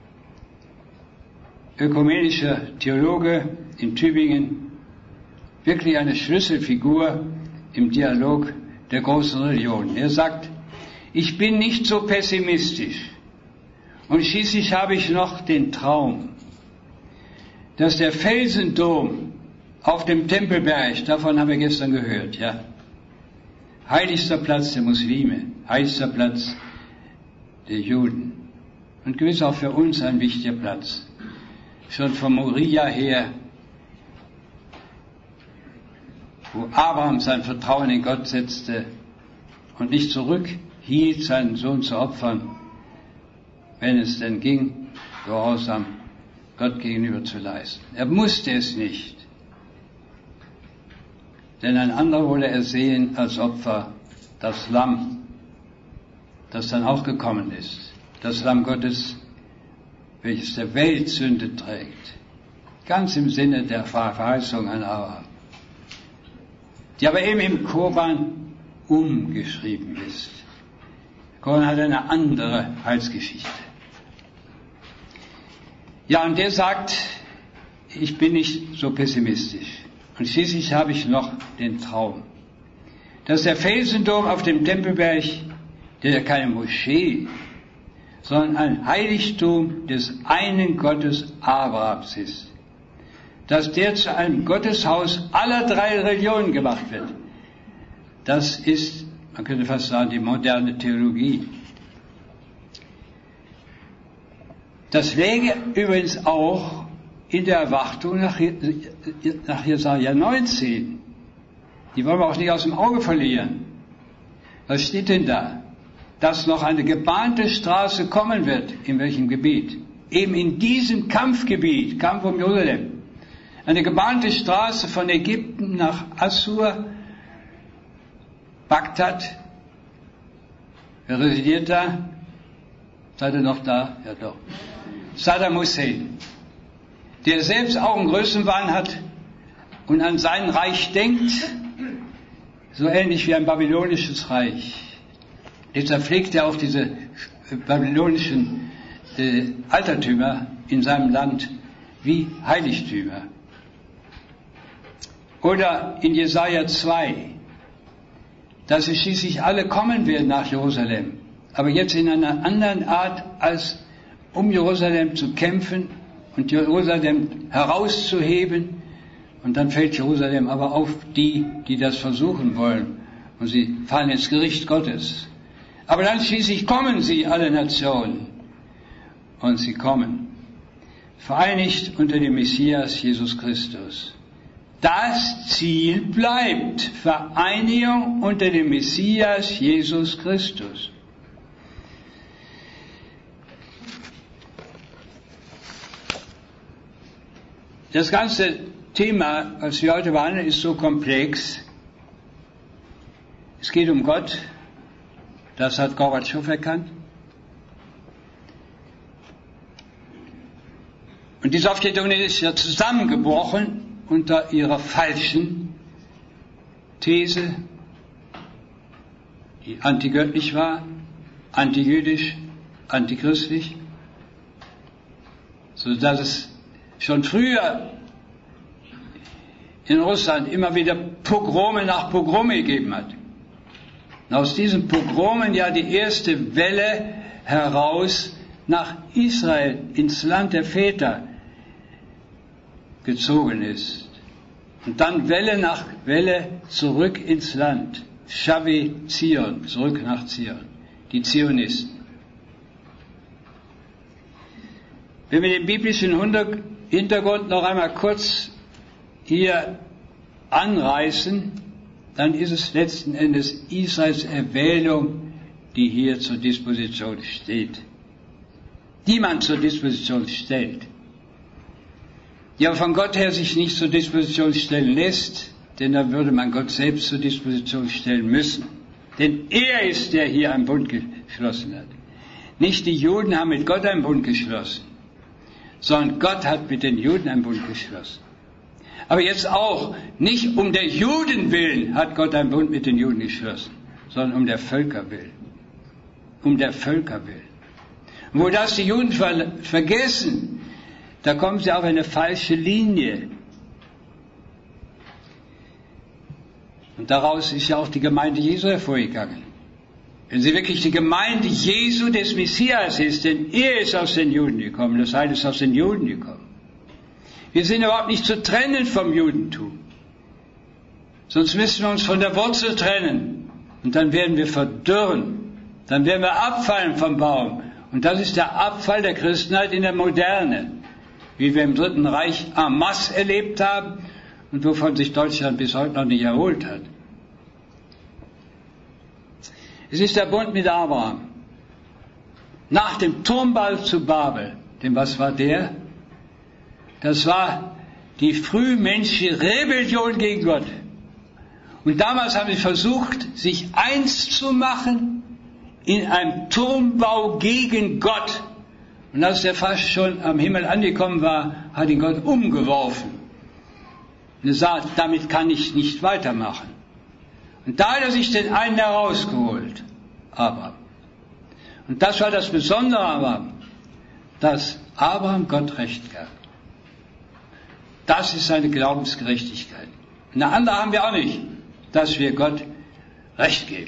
ökumenischer Theologe in Tübingen, wirklich eine Schlüsselfigur im Dialog der großen Religionen. Er sagt, ich bin nicht so pessimistisch und schließlich habe ich noch den Traum, dass der Felsendom auf dem Tempelberg, davon haben wir gestern gehört, ja, heiligster Platz der Muslime, heiligster Platz der Juden und gewiss auch für uns ein wichtiger Platz. Schon von Moria her, wo Abraham sein Vertrauen in Gott setzte und nicht zurückhielt, seinen Sohn zu opfern, wenn es denn ging, Gehorsam Gott gegenüber zu leisten. Er musste es nicht, denn ein anderer wurde er sehen als Opfer, das Lamm, das dann auch gekommen ist, das Lamm Gottes, welches der Welt Sünde trägt, ganz im Sinne der Verheißung an Abraham, die aber eben im Koran umgeschrieben ist. Der Koran hat eine andere Heilsgeschichte. Ja, und der sagt, ich bin nicht so pessimistisch. Und schließlich habe ich noch den Traum, dass der Felsendom auf dem Tempelberg, der ja keine Moschee, sondern ein Heiligtum des einen Gottes Abrahams ist, dass der zu einem Gotteshaus aller 3 Religionen gemacht wird. Das ist, man könnte fast sagen, die moderne Theologie. Das läge übrigens auch in der Erwartung nach Jesaja 19. Die wollen wir auch nicht aus dem Auge verlieren. Was steht denn da? Dass noch eine gebahnte Straße kommen wird. In welchem Gebiet? Eben in diesem Kampfgebiet, Kampf um Jerusalem. Eine gebahnte Straße von Ägypten nach Assur, Bagdad. Wer residiert da? Seid ihr noch da? Ja doch. Saddam Hussein, der selbst auch einen Größenwahn hat und an sein Reich denkt, so ähnlich wie ein babylonisches Reich. Deshalb pflegt er auch diese babylonischen Altertümer in seinem Land wie Heiligtümer. Oder in Jesaja 2, dass sie schließlich alle kommen werden nach Jerusalem, aber jetzt in einer anderen Art, als um Jerusalem zu kämpfen und Jerusalem herauszuheben. Und dann fällt Jerusalem aber auf die, die das versuchen wollen. Und sie fallen ins Gericht Gottes. Aber dann schließlich kommen sie, alle Nationen. Und sie kommen, vereinigt unter dem Messias Jesus Christus. Das Ziel bleibt Vereinigung unter dem Messias Jesus Christus. Das ganze Thema, was wir heute behandeln, ist so komplex. Es geht um Gott. Das hat Gorbatschow erkannt. Und die Sowjetunion ist ja zusammengebrochen unter ihrer falschen These, die antigöttlich war, antijüdisch, antichristlich, sodass es schon früher in Russland immer wieder Pogrome nach Pogrome gegeben hat. Und aus diesen Pogromen ja die erste Welle heraus nach Israel, ins Land der Väter gezogen ist. Und dann Welle nach Welle zurück ins Land. Shavi Zion, zurück nach Zion. Die Zionisten. Wenn wir den biblischen Hintergrund noch einmal kurz hier anreißen, dann ist es letzten Endes Israels Erwählung, die hier zur Disposition steht. Die man zur Disposition stellt. Die aber von Gott her sich nicht zur Disposition stellen lässt, denn dann würde man Gott selbst zur Disposition stellen müssen. Denn er ist, der hier einen Bund geschlossen hat. Nicht die Juden haben mit Gott einen Bund geschlossen, sondern Gott hat mit den Juden einen Bund geschlossen. Aber jetzt auch, nicht um der Juden willen hat Gott einen Bund mit den Juden geschlossen, sondern um der Völker willen. Um der Völker willen. Und wo das die Juden vergessen, da kommen sie auf eine falsche Linie. Und daraus ist ja auch die Gemeinde Jesu hervorgegangen. Wenn sie wirklich die Gemeinde Jesu des Messias ist, denn er ist aus den Juden gekommen, das Heil ist aus den Juden gekommen. Wir sind überhaupt nicht zu trennen vom Judentum. Sonst müssen wir uns von der Wurzel trennen. Und dann werden wir verdürren. Dann werden wir abfallen vom Baum. Und das ist der Abfall der Christenheit in der Moderne. Wie wir im Dritten Reich en masse erlebt haben und wovon sich Deutschland bis heute noch nicht erholt hat. Es ist der Bund mit Abraham. Nach dem Turmbau zu Babel. Denn was war der? Das war die frühmenschliche Rebellion gegen Gott. Und damals haben sie versucht, sich eins zu machen in einem Turmbau gegen Gott. Und als er fast schon am Himmel angekommen war, hat ihn Gott umgeworfen. Und er sagt, damit kann ich nicht weitermachen. Und da hat er sich den einen herausgeholt, Abraham. Und das war das Besondere Abraham, dass Abraham Gott Recht gab. Das ist seine Glaubensgerechtigkeit. Eine andere haben wir auch nicht, dass wir Gott Recht geben.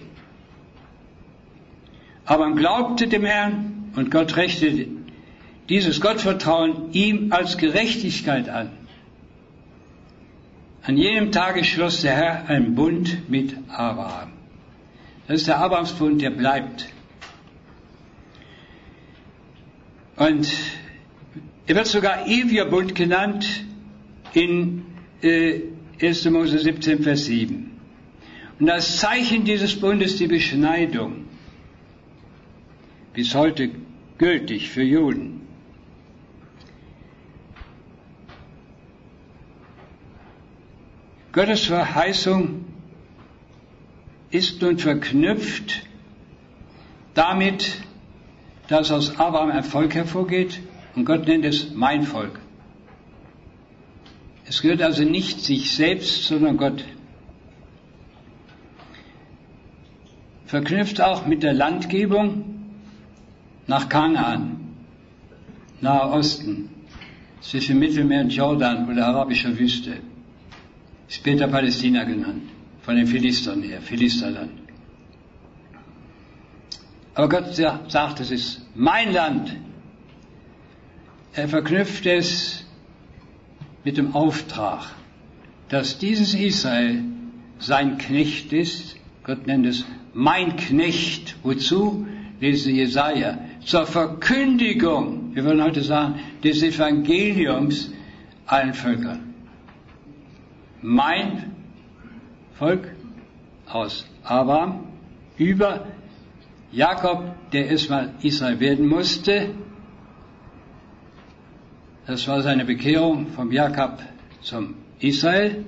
Abraham glaubte dem Herrn und Gott rechnete dieses Gottvertrauen ihm als Gerechtigkeit an. An jenem Tage schloss der Herr einen Bund mit Abraham. Das ist der Abrahamsbund, der bleibt. Und er wird sogar ewiger Bund genannt in 1. Mose 17, Vers 7. Und das Zeichen dieses Bundes die Beschneidung, bis heute gültig für Juden. Gottes Verheißung ist nun verknüpft damit, dass aus Abraham ein Volk hervorgeht, und Gott nennt es mein Volk. Es gehört also nicht sich selbst, sondern Gott. Verknüpft auch mit der Landgebung nach Kanaan, Nahe Osten, zwischen Mittelmeer und Jordan oder arabischer Wüste. Später Palästina genannt, von den Philistern her, Philisterland. Aber Gott sagt, es ist mein Land. Er verknüpft es mit dem Auftrag, dass dieses Israel sein Knecht ist. Gott nennt es mein Knecht. Wozu? Lesen Sie Jesaja. Zur Verkündigung, wir würden heute sagen, des Evangeliums allen Völkern. Mein Volk aus Abraham über Jakob, der erstmal Israel werden musste. Das war seine Bekehrung vom Jakob zum Israel.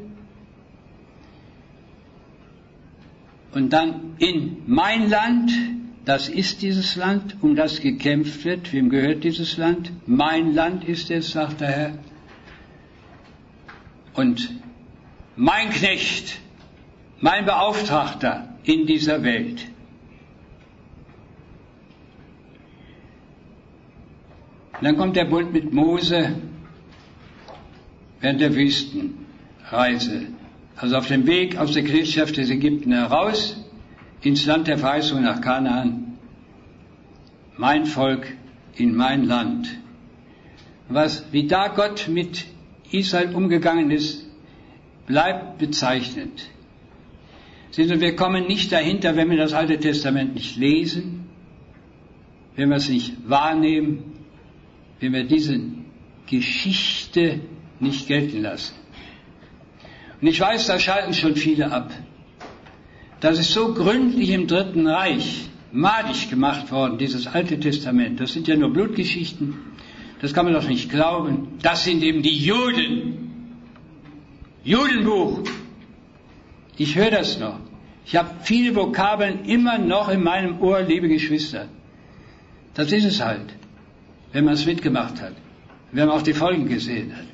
Und dann in mein Land, das ist dieses Land, um das gekämpft wird. Wem gehört dieses Land? Mein Land ist es, sagt der Herr. Und mein Knecht, mein Beauftragter in dieser Welt. Und dann kommt der Bund mit Mose während der Wüstenreise. Also auf dem Weg aus der Knechtschaft des Ägypten heraus ins Land der Verheißung nach Kanaan. Mein Volk in mein Land. Wie da Gott mit Israel umgegangen ist, bleibt bezeichnend. Sehen Sie, wir kommen nicht dahinter, wenn wir das Alte Testament nicht lesen, wenn wir es nicht wahrnehmen, wenn wir diese Geschichte nicht gelten lassen. Und ich weiß, da schalten schon viele ab. Das ist so gründlich im Dritten Reich madig gemacht worden, dieses Alte Testament. Das sind ja nur Blutgeschichten. Das kann man doch nicht glauben. Das sind eben die Juden. Judenbuch. Ich höre das noch. Ich habe viele Vokabeln immer noch in meinem Ohr, liebe Geschwister. Das ist es halt, wenn man es mitgemacht hat, wenn man auch die Folgen gesehen hat.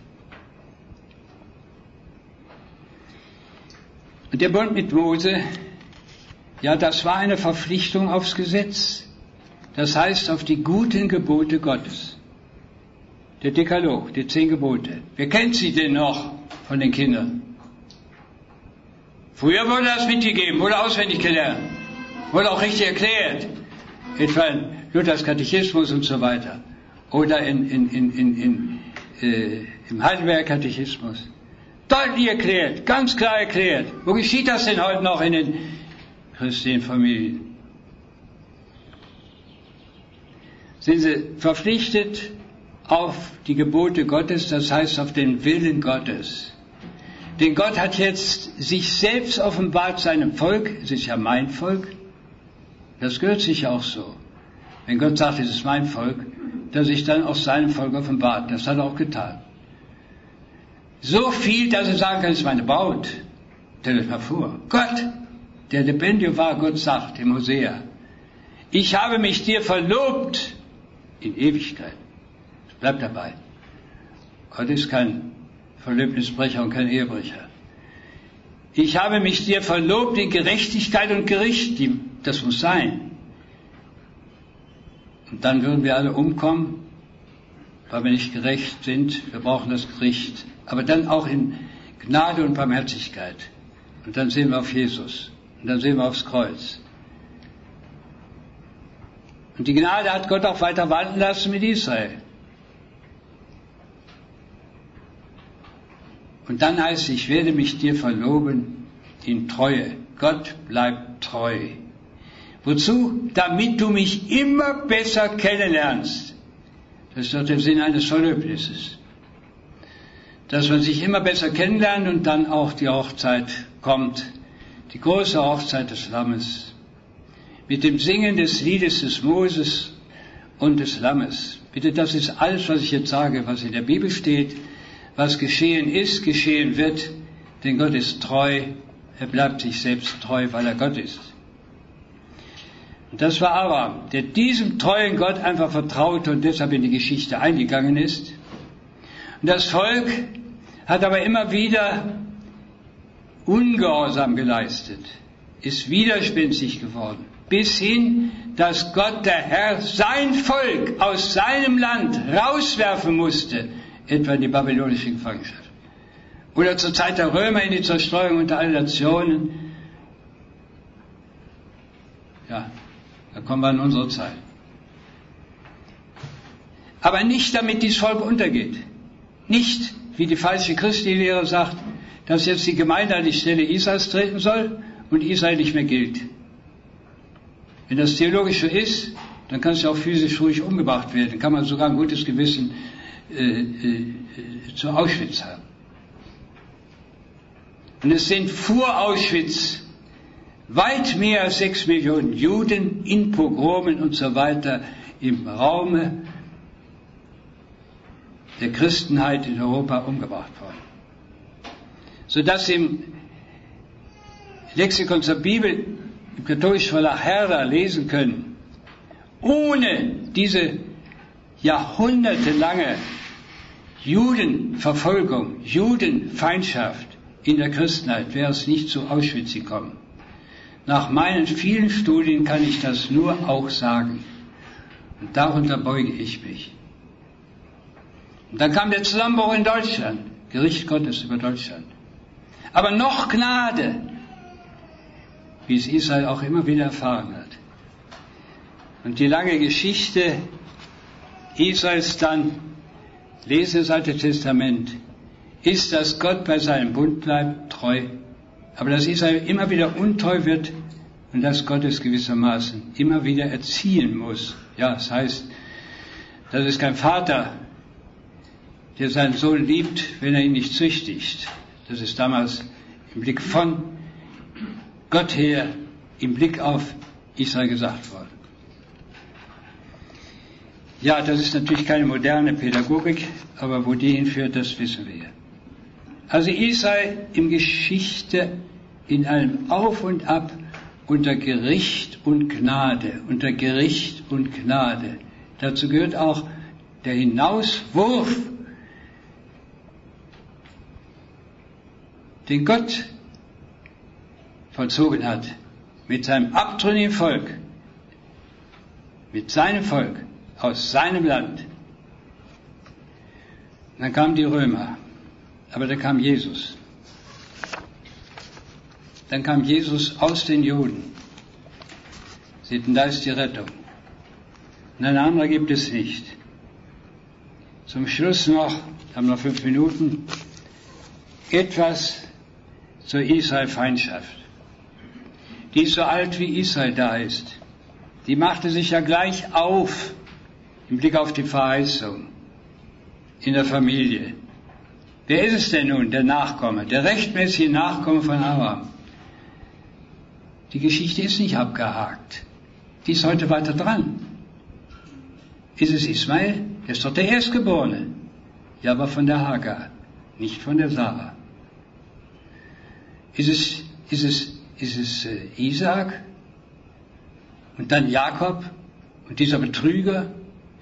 Und der Bund mit Mose, ja, das war eine Verpflichtung aufs Gesetz. Das heißt, auf die guten Gebote Gottes. Der Dekalog, die 10 Gebote. Wer kennt sie denn noch von den Kindern? Früher wurde das mitgegeben, wurde auswendig gelernt, wurde auch richtig erklärt. Etwa in Luthers Katechismus und so weiter. Oder im Heidelberger Katechismus. Deutlich erklärt, ganz klar erklärt. Wo geschieht das denn heute noch in den christlichen Familien? Sind sie verpflichtet auf die Gebote Gottes, das heißt auf den Willen Gottes. Denn Gott hat jetzt sich selbst offenbart seinem Volk, es ist ja mein Volk, das gehört sich auch so. Wenn Gott sagt, es ist mein Volk, dass sich dann auch seinem Volk offenbart, das hat er auch getan. So viel, dass er sagen kann, es ist meine Braut. Stellt euch mal vor. Gott, der lebendige war, Gott sagt im Hosea, ich habe mich dir verlobt in Ewigkeit. Bleibt dabei. Gott ist kein Verlöbnisbrecher und kein Ehebrecher. Ich habe mich dir verlobt in Gerechtigkeit und Gericht. Das muss sein. Und dann würden wir alle umkommen weil wir nicht gerecht sind. Wir brauchen das Gericht. Aber dann auch in Gnade und Barmherzigkeit. Und dann sehen wir auf Jesus. Und dann sehen wir aufs Kreuz. Und die Gnade hat Gott auch weiter walten lassen mit Israel. Und dann heißt es, ich werde mich dir verloben in Treue. Gott bleibt treu. Wozu? Damit du mich immer besser kennenlernst. Das ist doch der Sinn eines Verlöbnisses. Dass man sich immer besser kennenlernt und dann auch die Hochzeit kommt. Die große Hochzeit des Lammes. Mit dem Singen des Liedes des Moses und des Lammes. Bitte, das ist alles, was ich jetzt sage, was in der Bibel steht. Was geschehen ist, geschehen wird, denn Gott ist treu, er bleibt sich selbst treu, weil er Gott ist. Und das war Abraham, der diesem treuen Gott einfach vertraute und deshalb in die Geschichte eingegangen ist. Und das Volk hat aber immer wieder Ungehorsam geleistet, ist widerspenstig geworden, bis hin, dass Gott, der Herr, sein Volk aus seinem Land rauswerfen musste, etwa in die babylonische Gefangenschaft. Oder zur Zeit der Römer in die Zerstreuung unter allen Nationen. Ja, da kommen wir in unsere Zeit. Aber nicht, damit dieses Volk untergeht. Nicht, wie die falsche Christi-Lehre sagt, dass jetzt die Gemeinde an die Stelle Israels treten soll und Israel nicht mehr gilt. Wenn das theologisch so ist, dann kann es ja auch physisch ruhig umgebracht werden. Kann man sogar ein gutes Gewissen zu Auschwitz haben. Und es sind vor Auschwitz weit mehr als 6 Millionen Juden in Pogromen und so weiter im Raume der Christenheit in Europa umgebracht worden. Sodass im Lexikon zur Bibel im katholischen Verlag Herder lesen können, ohne diese jahrhundertelange Judenverfolgung, Judenfeindschaft in der Christenheit wäre es nicht zu Auschwitz gekommen. Nach meinen vielen Studien kann ich das nur auch sagen. Und darunter beuge ich mich. Und dann kam der Zusammenbruch in Deutschland, Gericht Gottes über Deutschland. Aber noch Gnade, wie es Israel auch immer wieder erfahren hat. Und die lange Geschichte Israels dann, lese das Alte Testament, ist, dass Gott bei seinem Bund bleibt, treu, aber dass Israel immer wieder untreu wird und dass Gott es gewissermaßen immer wieder erziehen muss. Ja, das heißt, das ist kein Vater, der seinen Sohn liebt, wenn er ihn nicht züchtigt. Das ist damals im Blick von Gott her, im Blick auf Israel gesagt worden. Ja, das ist natürlich keine moderne Pädagogik, aber wo die hinführt, das wissen wir. Also Israel in Geschichte in einem Auf und Ab unter Gericht und Gnade, unter Gericht und Gnade. Dazu gehört auch der Hinauswurf, den Gott vollzogen hat, mit seinem abtrünnigen Volk, mit seinem Volk, aus seinem Land. Dann kamen die Römer, aber da kam Jesus. Dann kam Jesus aus den Juden. Seht, und da ist die Rettung. Und eine andere gibt es nicht. Zum Schluss noch, wir haben noch 5 Minuten, etwas zur Israel-Feindschaft. Die ist so alt, wie Israel da ist. Die machte sich ja gleich auf im Blick auf die Verheißung in der Familie. Wer ist es denn nun, der Nachkomme, der rechtmäßige Nachkomme von Abraham? Die Geschichte ist nicht abgehakt. Die ist heute weiter dran. Ist es Ismael? Der ist doch der Erstgeborene. Ja, aber von der Hagar, nicht von der Sarah. Ist es Isaak? Und dann Jakob? Und dieser Betrüger?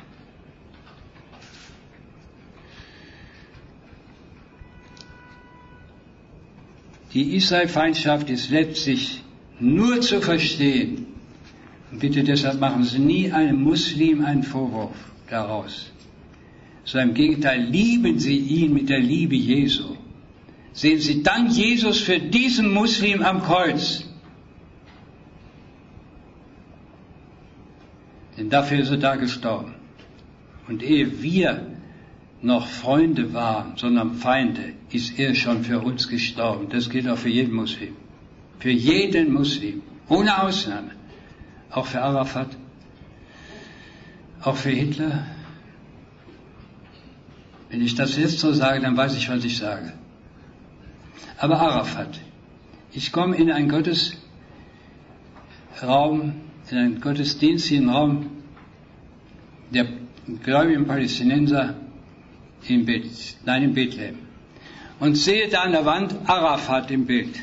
Die Israel-Feindschaft ist letztlich nur zu verstehen. Und bitte deshalb machen Sie nie einem Muslim einen Vorwurf daraus. sondern im Gegenteil lieben sie ihn mit der Liebe Jesu. Sehen Sie dann Jesus für diesen Muslim am Kreuz. Denn dafür ist er da gestorben. Und ehe wir noch Freunde waren, sondern Feinde, ist er schon für uns gestorben. Das gilt auch für jeden Muslim. Für jeden Muslim. Ohne Ausnahme. Auch für Arafat. Auch für Hitler. Wenn ich das jetzt so sage, dann weiß ich, was ich sage. Aber Arafat. Ich komme in einen Gottesraum, in einen gottesdienstlichen Raum der gläubigen Palästinenser in Bethlehem. Und sehe da an der Wand Arafat im Bild.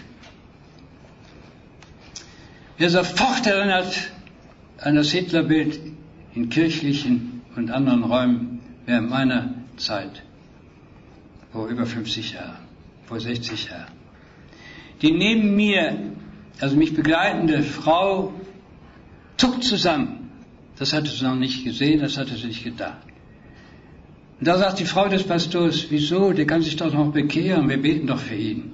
Wer sofort erinnert an das Hitlerbild in kirchlichen und anderen Räumen während meiner Zeit, vor über 50 Jahren, vor 60 Jahren. Die neben mir, also mich begleitende Frau, zuckt zusammen. Das hatte sie noch nicht gesehen, das hatte sie nicht gedacht. Und da sagt die Frau des Pastors, wieso, der kann sich doch noch bekehren, wir beten doch für ihn.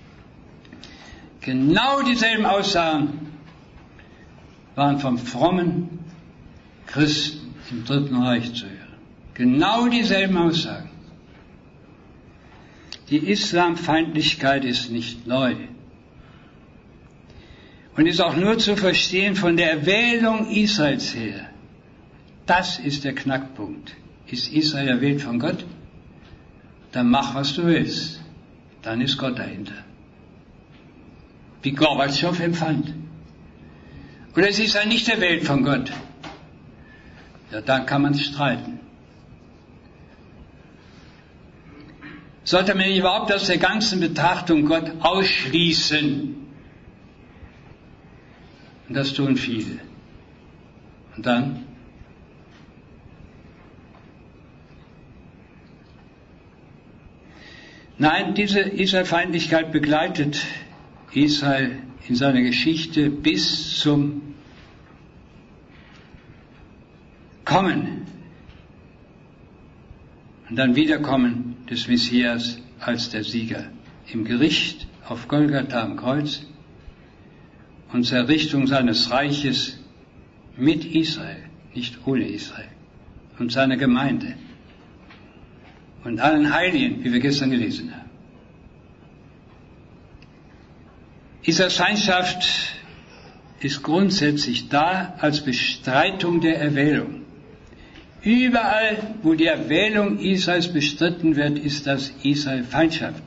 Genau dieselben Aussagen waren vom frommen Christen im Dritten Reich zu hören. Genau dieselben Aussagen. Die Islamfeindlichkeit ist nicht neu und ist auch nur zu verstehen von der Erwählung Israels her. Das ist der Knackpunkt. Ist Israel erwählt von Gott? Dann mach, was du willst. Dann ist Gott dahinter. Wie Gorbatschow empfand. Oder ist Israel nicht erwählt von Gott? Ja, dann kann man streiten. Sollte man überhaupt aus der ganzen Betrachtung Gott ausschließen? Und das tun viele. Und dann? Nein, diese Israelfeindlichkeit begleitet Israel in seiner Geschichte bis zum Kommen und dann Wiederkommen des Messias als der Sieger im Gericht auf Golgatha am Kreuz und zur Errichtung seines Reiches mit Israel, nicht ohne Israel, und seiner Gemeinde und allen Heiligen, wie wir gestern gelesen haben. Israels Feindschaft ist grundsätzlich da als Bestreitung der Erwählung. Überall, wo die Erwählung Israels bestritten wird, ist das Israel Feindschaft.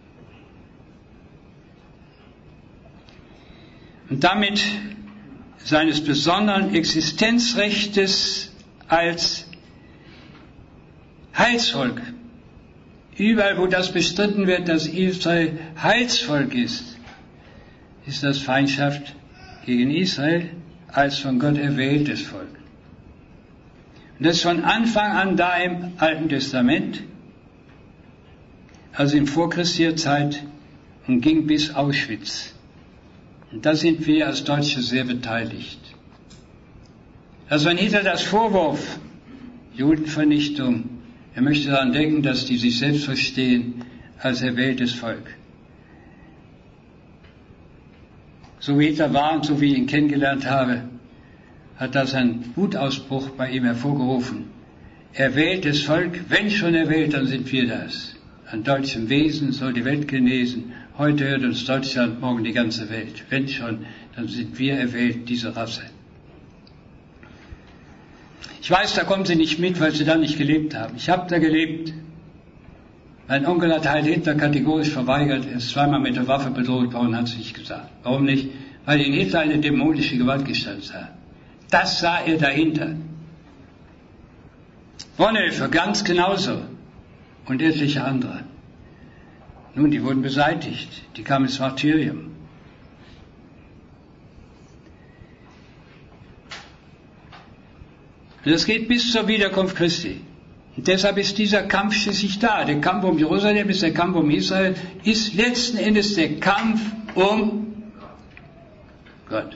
Und damit seines besonderen Existenzrechtes als Heilsvolk. Überall, wo das bestritten wird, dass Israel Heilsvolk ist das Feindschaft gegen Israel als von Gott erwähltes Volk. Und das ist von Anfang an da im Alten Testament, also in vorchristlicher Zeit, und ging bis Auschwitz. Und da sind wir als Deutsche sehr beteiligt. Also wenn Hitler das Vorwurf, Judenvernichtung, er möchte daran denken, dass die sich selbst verstehen als erwähltes Volk. So wie Hitler war und so wie ich ihn kennengelernt habe, hat das einen Wutausbruch bei ihm hervorgerufen. Erwähltes Volk, wenn schon erwählt, dann sind wir das. An deutschem Wesen soll die Welt genesen. Heute hört uns Deutschland, morgen die ganze Welt. Wenn schon, dann sind wir erwählt, diese Rasse. Ich weiß, da kommen Sie nicht mit, weil Sie da nicht gelebt haben. Ich habe da gelebt. Mein Onkel hat Heil Hitler kategorisch verweigert. Er ist zweimal mit der Waffe bedroht worden, hat es nicht gesagt. Warum nicht? Weil in Hitler eine dämonische Gewaltgestalt sah. Das sah er dahinter. Bonhoeffer ganz genauso. Und etliche andere. Nun, die wurden beseitigt. Die kamen ins Martyrium. Und das geht bis zur Wiederkunft Christi. Und deshalb ist dieser Kampf schließlich da. Der Kampf um Jerusalem ist der Kampf um Israel, ist letzten Endes der Kampf um Gott.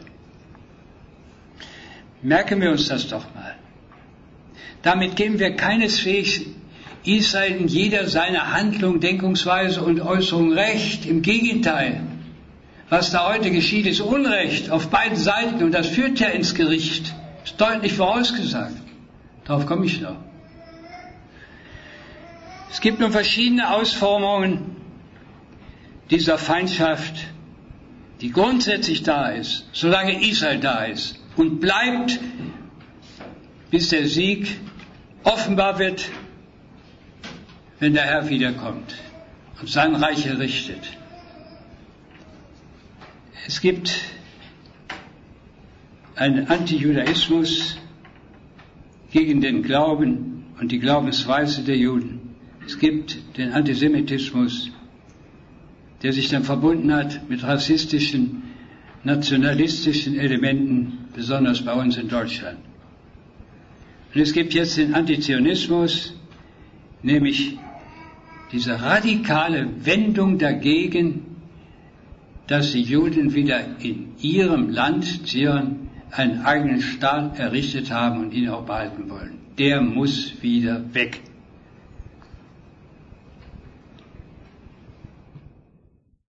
Merken wir uns das doch mal. Damit geben wir keineswegs Israel in jeder seiner Handlung, Denkungsweise und Äußerung recht. Im Gegenteil. Was da heute geschieht, ist Unrecht auf beiden Seiten und das führt ja ins Gericht. Ist deutlich vorausgesagt. Darauf komme ich noch. Es gibt nun verschiedene Ausformungen dieser Feindschaft, die grundsätzlich da ist, solange Israel da ist und bleibt, bis der Sieg offenbar wird, wenn der Herr wiederkommt und sein Reich errichtet. Es gibt einen Antijudaismus gegen den Glauben und die Glaubensweise der Juden. Es gibt den Antisemitismus, der sich dann verbunden hat mit rassistischen, nationalistischen Elementen, besonders bei uns in Deutschland. Und es gibt jetzt den Antizionismus, nämlich diese radikale Wendung dagegen, dass die Juden wieder in ihrem Land, Zion, einen eigenen Staat errichtet haben und ihn auch behalten wollen. Der muss wieder weg.